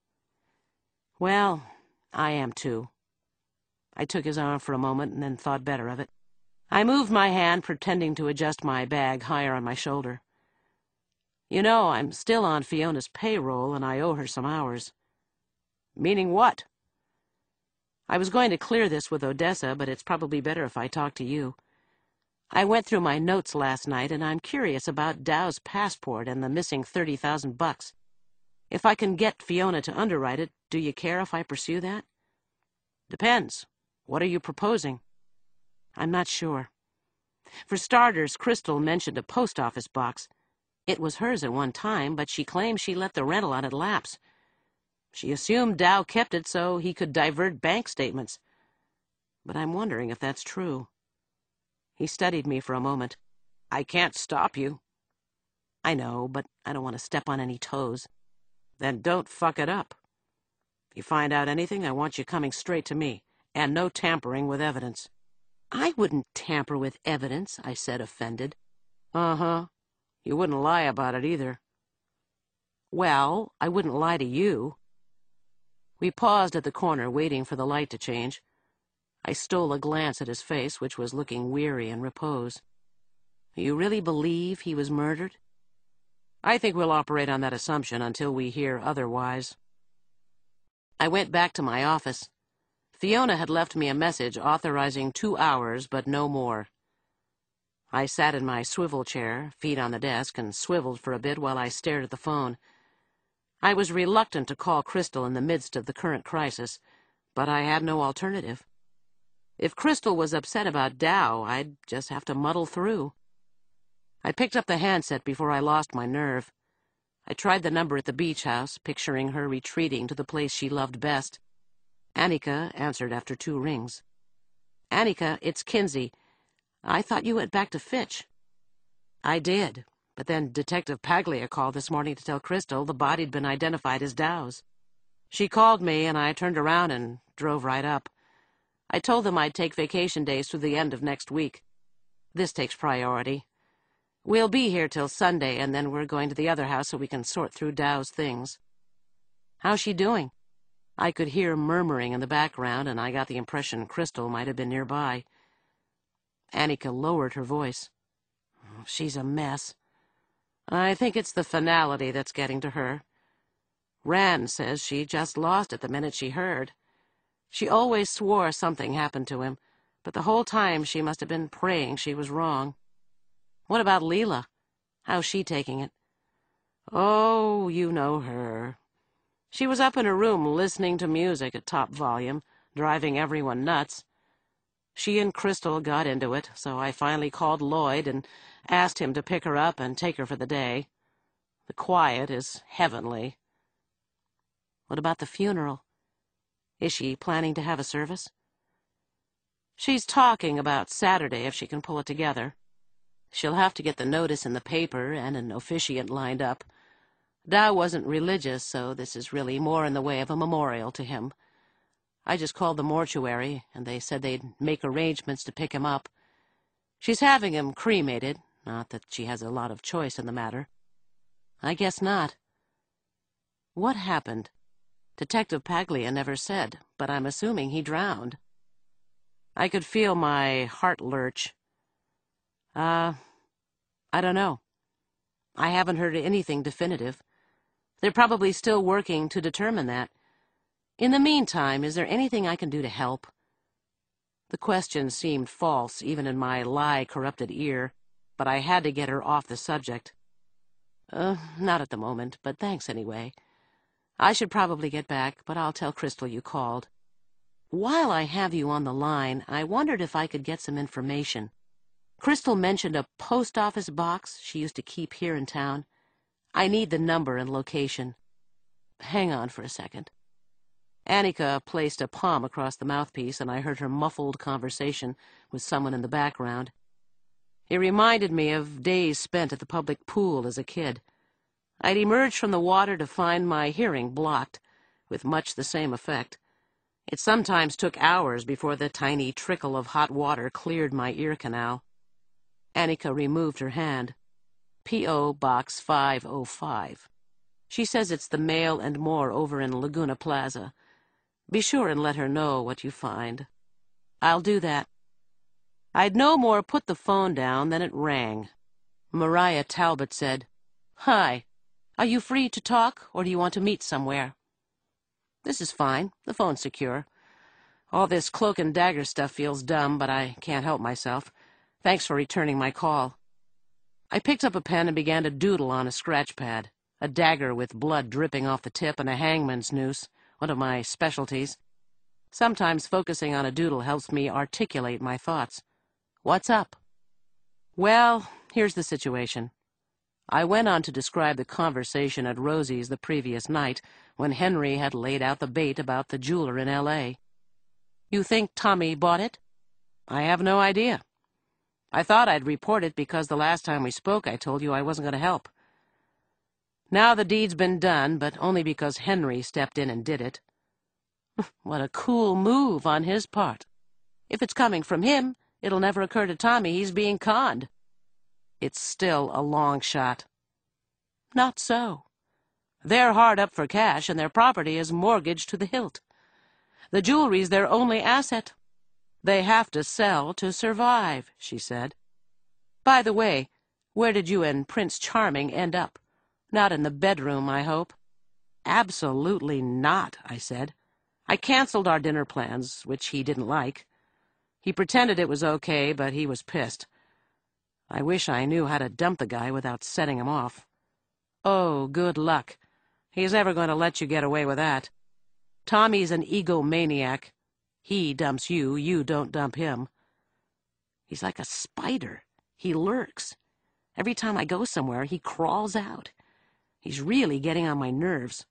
Speaker 1: Well, I am too. I took his arm for a moment and then thought better of it. I moved my hand, pretending to adjust my bag higher on my shoulder. You know, I'm still on Fiona's payroll and I owe her some hours. Meaning what? I was going to clear this with Odessa, but it's probably better if I talk to you. I went through my notes last night, and I'm curious about Dow's passport and the missing thirty thousand bucks. If I can get Fiona to underwrite it, do you care if I pursue that? Depends. What are you proposing? I'm not sure. For starters, Crystal mentioned a post office box. It was hers at one time, but she claims she let the rental on it lapse. She assumed Dow kept it so he could divert bank statements. But I'm wondering if that's true. He studied me for a moment. I can't stop you. I know, but I don't want to step on any toes. Then don't fuck it up. If you find out anything, I want you coming straight to me, and no tampering with evidence. I wouldn't tamper with evidence, I said, offended. Uh-huh. You wouldn't lie about it either. Well, I wouldn't lie to you. We paused at the corner, waiting for the light to change. I stole a glance at his face, which was looking weary in repose. You really believe he was murdered? I think we'll operate on that assumption until we hear otherwise. I went back to my office. Fiona had left me a message authorizing two hours, but no more. I sat in my swivel chair, feet on the desk, and swiveled for a bit while I stared at the phone. I was reluctant to call Crystal in the midst of the current crisis, but I had no alternative. If Crystal was upset about Dow, I'd just have to muddle through. I picked up the handset before I lost my nerve. I tried the number at the beach house, picturing her retreating to the place she loved best. Annika answered after two rings. Annika, it's Kinsey. I thought you went back to Fitch. I did, but then Detective Paglia called this morning to tell Crystal the body'd been identified as Dow's. She called me, and I turned around and drove right up. I told them I'd take vacation days through the end of next week. This takes priority. We'll be here till Sunday, and then we're going to the other house so we can sort through Dow's things. How's she doing? I could hear murmuring in the background, and I got the impression Crystal might have been nearby. Annika lowered her voice. She's a mess. I think it's the finality that's getting to her. Rand says she just lost it the minute she heard. She always swore something happened to him, but the whole time she must have been praying she was wrong. What about Leela? How's she taking it? Oh, you know her. She was up in her room listening to music at top volume, driving everyone nuts. She and Crystal got into it, so I finally called Lloyd and asked him to pick her up and take her for the day. The quiet is heavenly. What about the funeral? Is she planning to have a service? She's talking about Saturday if she can pull it together. She'll have to get the notice in the paper and an officiant lined up. Dow wasn't religious, so this is really more in the way of a memorial to him. I just called the mortuary, and they said they'd make arrangements to pick him up. She's having him cremated, not that she has a lot of choice in the matter. I guess not. What happened? Detective Paglia never said, but I'm assuming he drowned. I could feel my heart lurch. Uh, I don't know. I haven't heard anything definitive. They're probably still working to determine that. In the meantime, is there anything I can do to help? The question seemed false, even in my lie-corrupted ear, but I had to get her off the subject. Uh, not at the moment, but thanks anyway. I should probably get back, but I'll tell Crystal you called. While I have you on the line, I wondered if I could get some information. Crystal mentioned a post office box she used to keep here in town. I need the number and location. Hang on for a second. Annika placed a palm across the mouthpiece, and I heard her muffled conversation with someone in the background. It reminded me of days spent at the public pool as a kid. I'd emerged from the water to find my hearing blocked, with much the same effect. It sometimes took hours before the tiny trickle of hot water cleared my ear canal. Annika removed her hand. P O Box five oh five. She says it's the Mail and More over in Laguna Plaza. Be sure and let her know what you find. I'll do that. I'd no more put the phone down than it rang. Mariah Talbot said, "Hi. Are you free to talk, or do you want to meet somewhere?" "This is fine. The phone's secure. All this cloak and dagger stuff feels dumb, but I can't help myself. Thanks for returning my call. I picked up a pen and began to doodle on a scratch pad, a dagger with blood dripping off the tip and a hangman's noose, one of my specialties. Sometimes focusing on a doodle helps me articulate my thoughts. What's up? Well, here's the situation. I went on to describe the conversation at Rosie's the previous night when Henry had laid out the bait about the jeweler in L A You think Tommy bought it? I have no idea. I thought I'd report it because the last time we spoke I told you I wasn't going to help. Now the deed's been done, but only because Henry stepped in and did it. What a cool move on his part. If it's coming from him, it'll never occur to Tommy he's being conned. It's still a long shot. Not so. They're hard up for cash and their property is mortgaged to the hilt. The jewelry's their only asset. They have to sell to survive, she said. By the way, where did you and Prince Charming end up? Not in the bedroom, I hope. Absolutely not, I said. I canceled our dinner plans, which he didn't like. He pretended it was okay, but he was pissed. I wish I knew how to dump the guy without setting him off. Oh, good luck. He's never going to let you get away with that. Tommy's an egomaniac. He dumps you, you don't dump him. He's like a spider. He lurks. Every time I go somewhere, he crawls out. He's really getting on my nerves.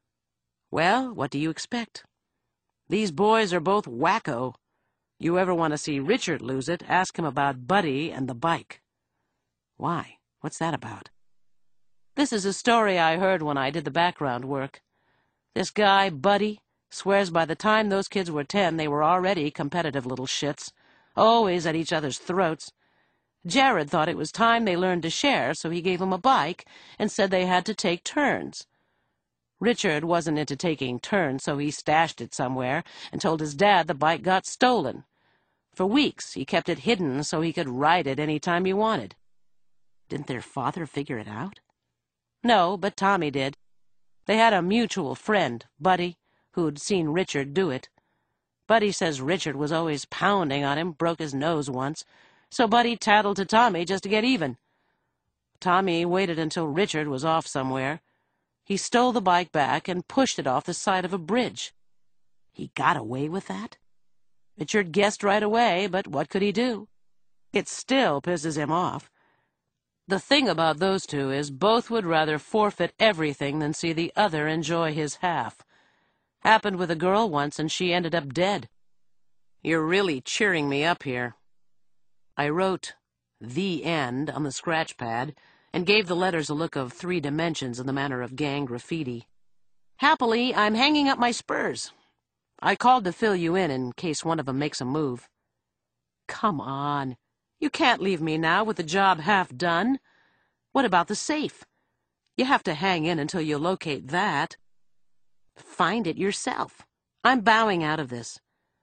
Speaker 1: Well, what do you expect? These boys are both wacko. You ever want to see Richard lose it, ask him about Buddy and the bike. Why? What's that about? This is a story I heard when I did the background work. This guy, Buddy, swears by the time those kids were ten, they were already competitive little shits, always at each other's throats. Jared thought it was time they learned to share, so he gave them a bike and said they had to take turns. Richard wasn't into taking turns, so he stashed it somewhere and told his dad the bike got stolen. For weeks, he kept it hidden so he could ride it any time he wanted. Didn't their father figure it out? No, but Tommy did. They had a mutual friend, Buddy, who'd seen Richard do it. Buddy says Richard was always pounding on him, broke his nose once, so Buddy tattled to Tommy just to get even. Tommy waited until Richard was off somewhere. He stole the bike back and pushed it off the side of a bridge. He got away with that? Richard guessed right away, but what could he do? It still pisses him off. The thing about those two is both would rather forfeit everything than see the other enjoy his half. Happened with a girl once and she ended up dead. You're really cheering me up here. I wrote "The End" on the scratch pad and gave the letters a look of three dimensions in the manner of gang graffiti. Happily, I'm hanging up my spurs. I called to fill you in in case one of them makes a move. Come on. You can't leave me now with the job half done. What about the safe? You have to hang in until you locate that. Find it yourself. I'm bowing out of this.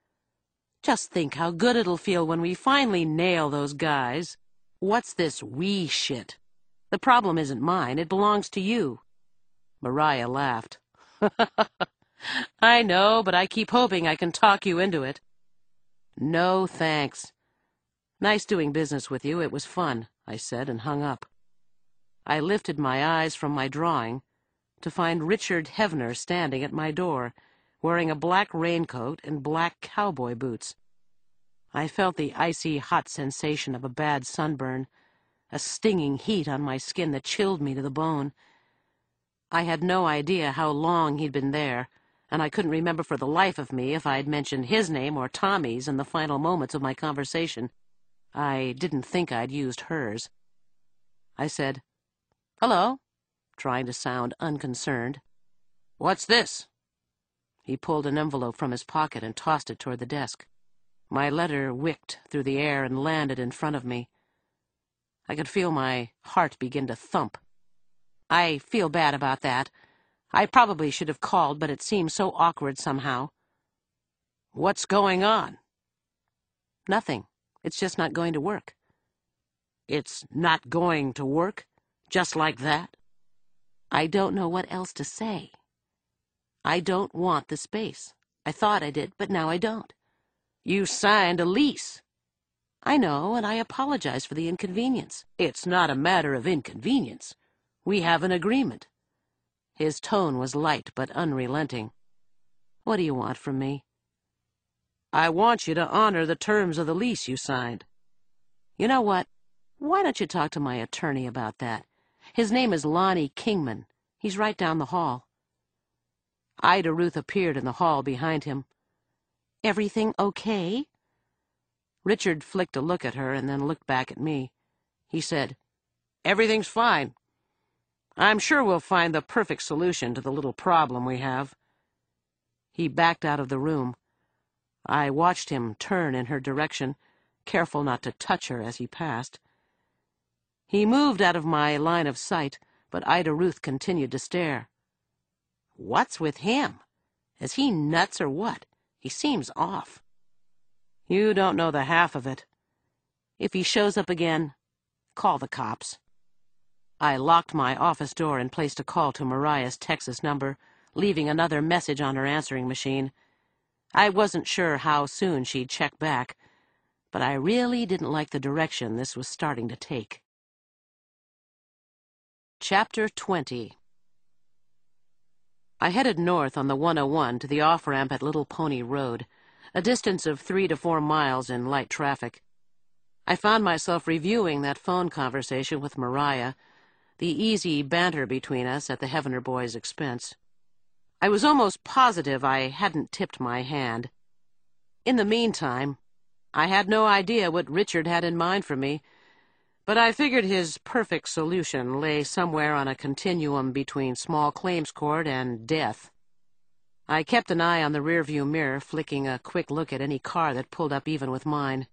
Speaker 1: Just think how good it'll feel when we finally nail those guys. What's this we shit? The problem isn't mine. It belongs to you. Mariah laughed. I know, but I keep hoping I can talk you into it. No, thanks. Nice doing business with you. It was fun, I said, and hung up. I lifted my eyes from my drawing to find Richard Hevner standing at my door, wearing a black raincoat and black cowboy boots. I felt the icy hot sensation of a bad sunburn, a stinging heat on my skin that chilled me to the bone. I had no idea how long he'd been there, and I couldn't remember for the life of me if I'd mentioned his name or Tommy's in the final moments of my conversation. I didn't think I'd used hers. I said, "Hello," trying to sound unconcerned. "What's this?" He pulled an envelope from his pocket and tossed it toward the desk. My letter whipped through the air and landed in front of me. I could feel my heart begin to thump. I feel bad about that. I probably should have called, but it seemed so awkward somehow. What's going on? Nothing. It's just not going to work. It's not going to work? Just like that? I don't know what else to say. I don't want the space. I thought I did, but now I don't. You signed a lease. I know, and I apologize for the inconvenience. It's not a matter of inconvenience. We have an agreement. His tone was light but unrelenting. What do you want from me? I want you to honor the terms of the lease you signed. You know what? Why don't you talk to my attorney about that? His name is Lonnie Kingman. He's right down the hall. Ida Ruth appeared in the hall behind him. Everything okay? Richard flicked a look at her and then looked back at me. He said, Everything's fine. I'm sure we'll find the perfect solution to the little problem we have. He backed out of the room. I watched him turn in her direction, careful not to touch her as he passed. He moved out of my line of sight, but Ida Ruth continued to stare. What's with him? Is he nuts or what? He seems off. You don't know the half of it. If he shows up again, call the cops. I locked my office door and placed a call to Mariah's Texas number, leaving another message on her answering machine. I wasn't sure how soon she'd check back, but I really didn't like the direction this was starting to take. Chapter twenty. I headed north on the one oh one to the off-ramp at Little Pony Road, a distance of three to four miles in light traffic. I found myself reviewing that phone conversation with Mariah, the easy banter between us at the Heavener boys' expense. I was almost positive I hadn't tipped my hand. In the meantime, I had no idea what Richard had in mind for me, but I figured his perfect solution lay somewhere on a continuum between small claims court and death. I kept an eye on the rearview mirror, flicking a quick look at any car that pulled up even with mine.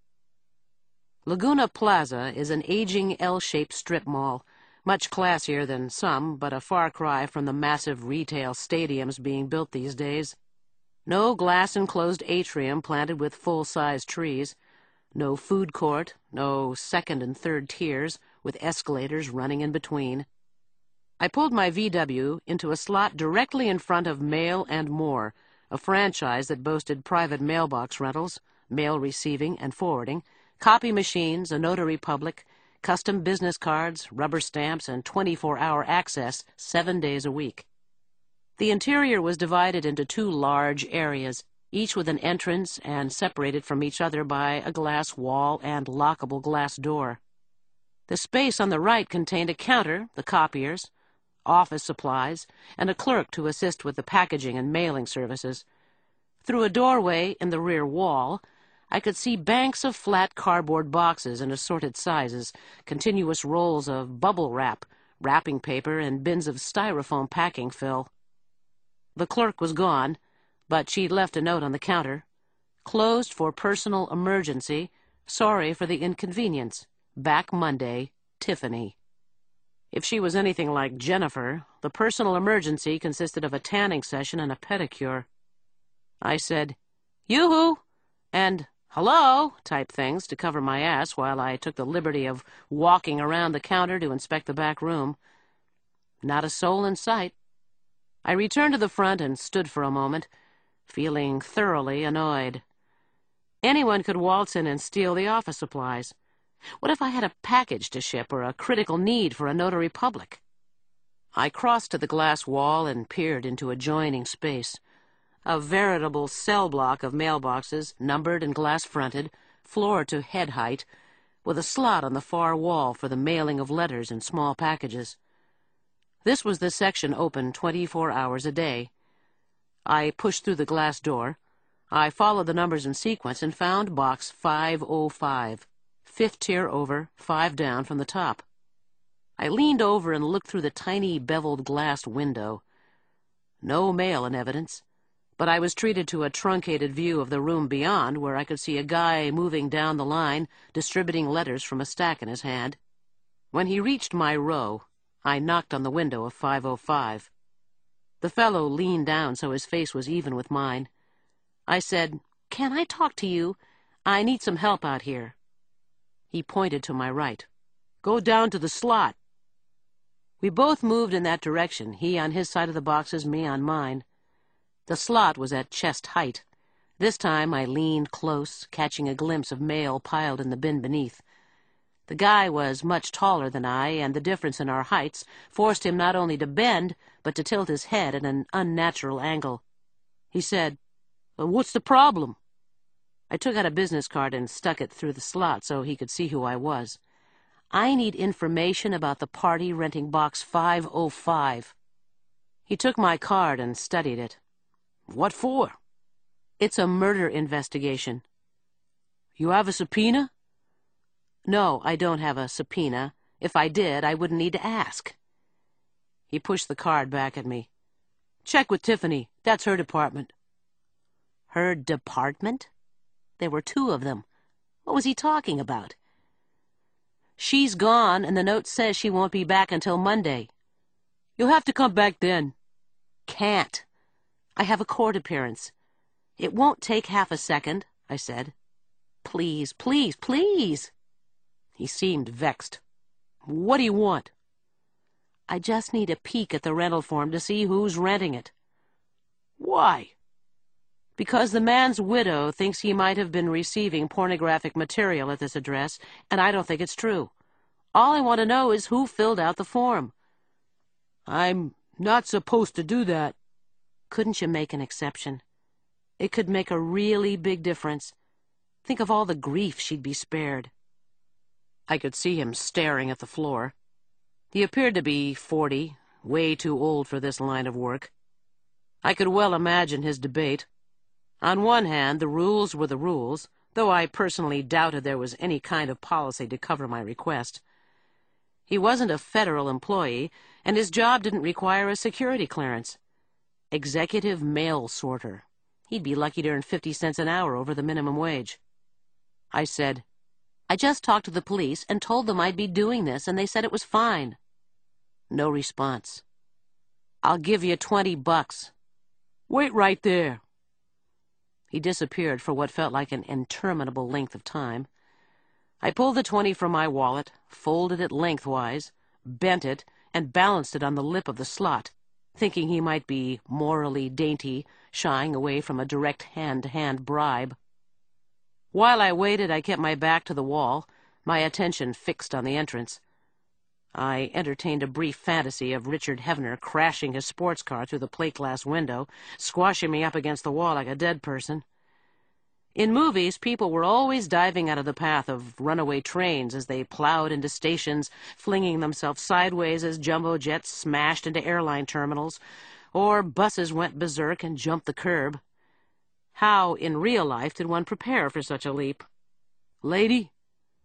Speaker 1: Laguna Plaza is an aging L-shaped strip mall, much classier than some, but a far cry from the massive retail stadiums being built these days. No glass-enclosed atrium planted with full-size trees, no food court, no second and third tiers, with escalators running in between. I pulled my V W into a slot directly in front of Mail and More, a franchise that boasted private mailbox rentals, mail receiving and forwarding, copy machines, a notary public, custom business cards, rubber stamps, and twenty-four hour access seven days a week. The interior was divided into two large areas, each with an entrance and separated from each other by a glass wall and lockable glass door. The space on the right contained a counter, the copiers, office supplies, and a clerk to assist with the packaging and mailing services. Through a doorway in the rear wall, I could see banks of flat cardboard boxes in assorted sizes, continuous rolls of bubble wrap, wrapping paper, and bins of styrofoam packing fill. The clerk was gone, but she'd left a note on the counter. Closed for personal emergency. Sorry for the inconvenience. Back Monday. Tiffany. If she was anything like Jennifer, the personal emergency consisted of a tanning session and a pedicure. I said, "Yoo-hoo!" and "hello" type things to cover my ass while I took the liberty of walking around the counter to inspect the back room. Not a soul in sight. I returned to the front and stood for a moment, feeling thoroughly annoyed. Anyone could waltz in and steal the office supplies. What if I had a package to ship or a critical need for a notary public? I crossed to the glass wall and peered into adjoining space. A veritable cell block of mailboxes, numbered and glass-fronted, floor to head height, with a slot on the far wall for the mailing of letters and small packages. This was the section open twenty-four hours a day. I pushed through the glass door. I followed the numbers in sequence and found box five oh five, fifth tier over, five down from the top. I leaned over and looked through the tiny beveled glass window. No mail in evidence, but I was treated to a truncated view of the room beyond, where I could see a guy moving down the line, distributing letters from a stack in his hand. When he reached my row, I knocked on the window of five oh five. The fellow leaned down so his face was even with mine. I said, "Can I talk to you? I need some help out here." He pointed to my right. "Go down to the slot." We both moved in that direction, he on his side of the boxes, me on mine. The slot was at chest height.
Speaker 2: This time I leaned close, catching a glimpse of mail piled in the bin beneath. The guy was much taller than I, and the difference in our heights forced him not only to bend, but to tilt his head at an unnatural angle. He said, "What's the problem?" I took out a business card and stuck it through the slot so he could see who I was. "I need information about the party renting box five oh five. He took my card and studied it. "What for?" "It's a murder investigation." "You have a subpoena?" "No, I don't have a subpoena. If I did, I wouldn't need to ask." He pushed the card back at me. "Check with Tiffany. That's her department." Her department? There were two of them. What was he talking about? "She's gone, and the note says she won't be back until Monday." "You'll have to come back then." "Can't. I have a court appearance." "It won't take half a second," I said. "Please, please, please." He seemed vexed. "What do you want?" "I just need a peek at the rental form to see who's renting it." "Why?" "Because the man's widow thinks he might have been receiving pornographic material at this address, and I don't think it's true. All I want to know is who filled out the form." "I'm not supposed to do that." "Couldn't you make an exception? It could make a really big difference. Think of all the grief she'd be spared." I could see him staring at the floor. He appeared to be forty, way too old for this line of work. I could well imagine his debate. On one hand, the rules were the rules, though I personally doubted there was any kind of policy to cover my request. He wasn't a federal employee, and his job didn't require a security clearance. Executive mail sorter. He'd be lucky to earn fifty cents an hour over the minimum wage. I said, "I just talked to the police and told them I'd be doing this, and they said it was fine." No response. "I'll give you twenty bucks." "Wait right there." He disappeared for what felt like an interminable length of time. I pulled the twenty from my wallet, folded it lengthwise, bent it, and balanced it on the lip of the slot, thinking he might be morally dainty, shying away from a direct hand-to-hand bribe. While I waited, I kept my back to the wall, my attention fixed on the entrance. I entertained a brief fantasy of Richard Hefner crashing his sports car through the plate glass window, squashing me up against the wall like a dead person. In movies, people were always diving out of the path of runaway trains as they plowed into stations, flinging themselves sideways as jumbo jets smashed into airline terminals, or buses went berserk and jumped the curb. How, in real life, did one prepare for such a leap? "Lady?"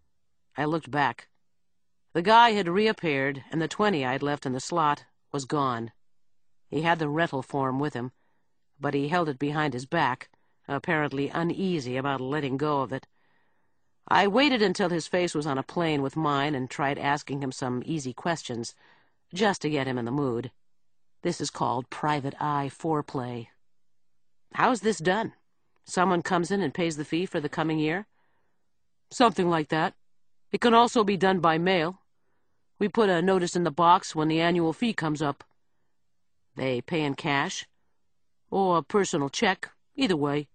Speaker 2: I looked back. The guy had reappeared, and the twenty I'd left in the slot was gone. He had the rental form with him, but he held it behind his back, apparently uneasy about letting go of it. I waited until his face was on a plane with mine and tried asking him some easy questions, just to get him in the mood. This is called private eye foreplay. "How's this done? Someone comes in and pays the fee for the coming year?" "Something like that. It can also be done by mail. We put a notice in the box when the annual fee comes up." "They pay in cash?" "Or a personal check. Either way."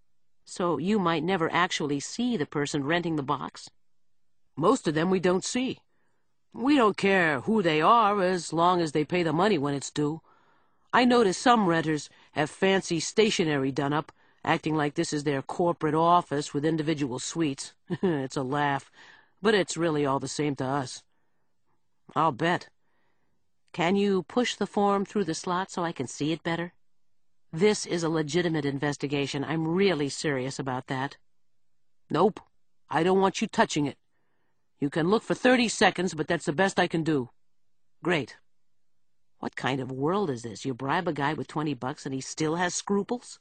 Speaker 2: "So you might never actually see the person renting the box?" "Most of them we don't see. We don't care who they are as long as they pay the money when it's due. I notice some renters have fancy stationery done up, acting like this is their corporate office with individual suites. It's a laugh, but it's really all the same to us." "I'll bet." "Can you push the form through the slot so I can see it better? This is a legitimate investigation. I'm really serious about that." "Nope. I don't want you touching it. You can look for thirty seconds, but that's the best I can do." "Great. What kind of world is this? You bribe a guy with twenty bucks and he still has scruples?"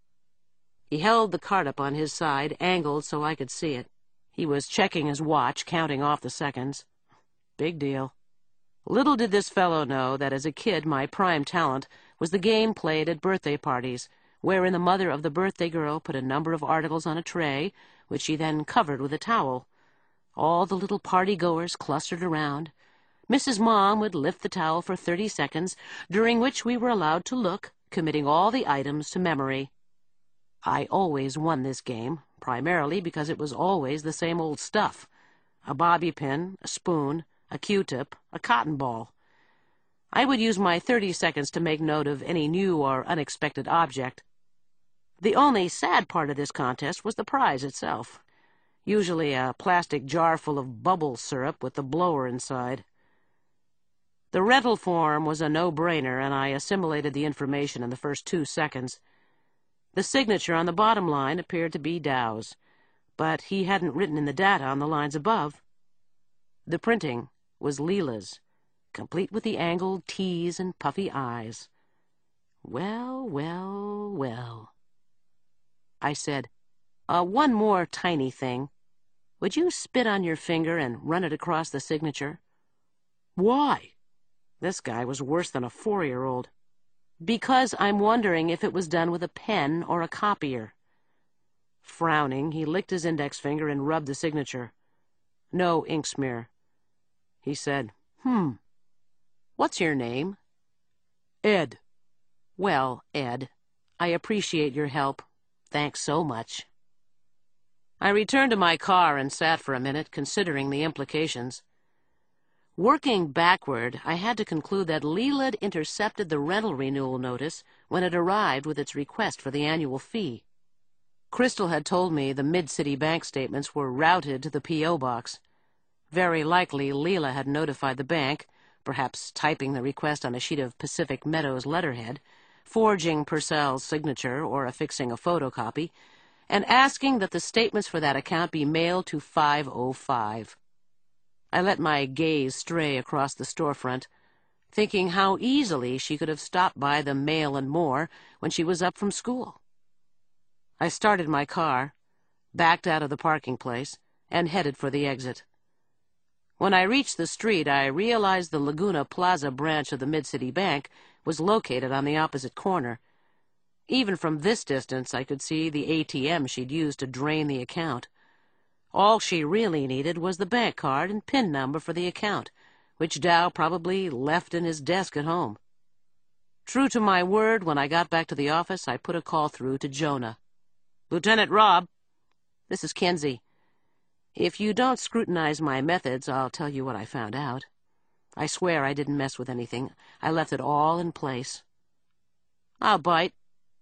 Speaker 2: He held the card up on his side, angled so I could see it. He was checking his watch, counting off the seconds. Big deal. Little did this fellow know that as a kid my prime talent was the game played at birthday parties, wherein the mother of the birthday girl put a number of articles on a tray, which she then covered with a towel. All the little party-goers clustered around. Missus Mom would lift the towel for thirty seconds, during which we were allowed to look, committing all the items to memory.
Speaker 1: I always won this game, primarily because it was always the same old stuff. A bobby pin, a spoon, a Q-tip, a cotton ball. I would use my thirty seconds to make note of any new or unexpected object. The only sad part of this contest was the prize itself. Usually a plastic jar full of bubble syrup with the blower inside. The rental form was a no-brainer, and I assimilated the information in the first two seconds. The signature on the bottom line appeared to be Dow's, but he hadn't written in the data on the lines above. The printing was Leila's, complete with the angled T's and puffy eyes. Well, well, well. I said, uh, one more tiny thing. Would you spit on your finger and run it across the signature? Why? This guy was worse than a four-year-old. Because I'm wondering if it was done with a pen or a copier. Frowning, he licked his index finger and rubbed the signature. No ink smear. He said, Hmm. What's your name? Ed. Well, Ed, I appreciate your help. Thanks so much. I returned to my car and sat for a minute, considering the implications. Working backward, I had to conclude that Leila'd intercepted the rental renewal notice when it arrived with its request for the annual fee. Crystal had told me the Mid-City bank statements were routed to the P O box. Very likely, Leila had notified the bank, perhaps typing the request on a sheet of Pacific Meadows letterhead, forging Purcell's signature or affixing a photocopy, and asking that the statements for that account be mailed to five oh five. I let my gaze stray across the storefront, thinking how easily she could have stopped by the Mail and More when she was up from school. I started my car, backed out of the parking place, and headed for the exit. When I reached the street, I realized the Laguna Plaza branch of the Mid-City Bank was located on the opposite corner. Even from this distance, I could see the A T M she'd used to drain the account. All she really needed was the bank card and PIN number for the account, which Dow probably left in his desk at home. True to my word, when I got back to the office, I put a call through to Jonah. Lieutenant Robb, this is Kenzie. If you don't scrutinize my methods, I'll tell you what I found out. I swear I didn't mess with anything. I left it all in place. I'll bite.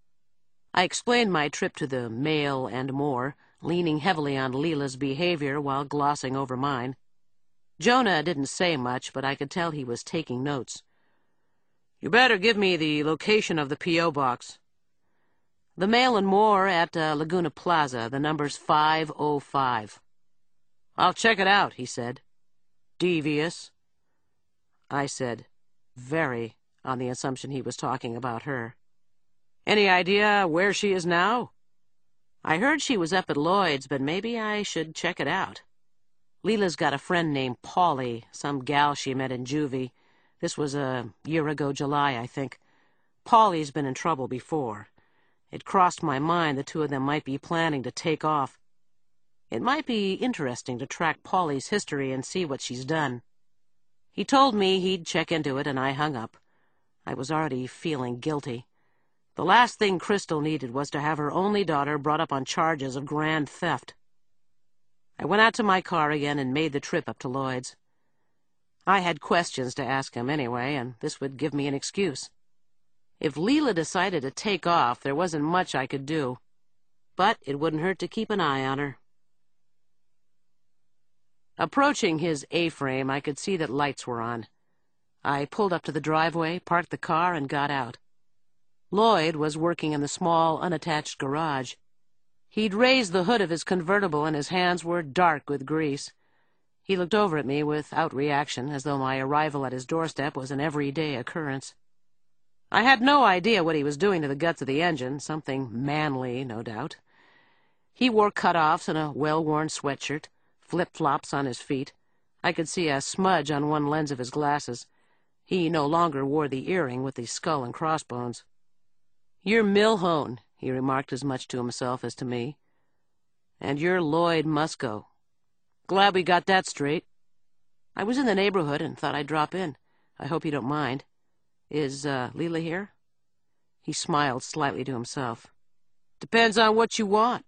Speaker 1: I explained my trip to the Mail and More, leaning heavily on Leila's behavior while glossing over mine. Jonah didn't say much, but I could tell he was taking notes. You better give me the location of the P O box. The Mail and More at uh, Laguna Plaza. The number's five oh five. I'll check it out, he said. Devious. I said, very, on the assumption he was talking about her. Any idea where she is now? I heard she was up at Lloyd's, but maybe I should check it out. Leila's got a friend named Polly, some gal she met in juvie. This was a year ago July, I think. Polly's been in trouble before. It crossed my mind the two of them might be planning to take off. It might be interesting to track Polly's history and see what she's done. He told me he'd check into it, and I hung up. I was already feeling guilty. The last thing Crystal needed was to have her only daughter brought up on charges of grand theft. I went out to my car again and made the trip up to Lloyd's. I had questions to ask him anyway, and this would give me an excuse. If Leila decided to take off, there wasn't much I could do, but it wouldn't hurt to keep an eye on her. Approaching his A-frame, I could see that lights were on. I pulled up to the driveway, parked the car, and got out. Lloyd was working in the small, unattached garage. He'd raised the hood of his convertible, and his hands were dark with grease. He looked over at me without reaction, as though my arrival at his doorstep was an everyday occurrence. I had no idea what he was doing to the guts of the engine, something manly, no doubt. He wore cut-offs and a well-worn sweatshirt, flip-flops on his feet. I could see a smudge on one lens of his glasses. He no longer wore the earring with the skull and crossbones. "You're Milhone," he remarked as much to himself as to me. "And you're Lloyd Musco. Glad we got that straight. I was in the neighborhood and thought I'd drop in. I hope you don't mind. Is, uh, Leila here?" He smiled slightly to himself. Depends on what you want.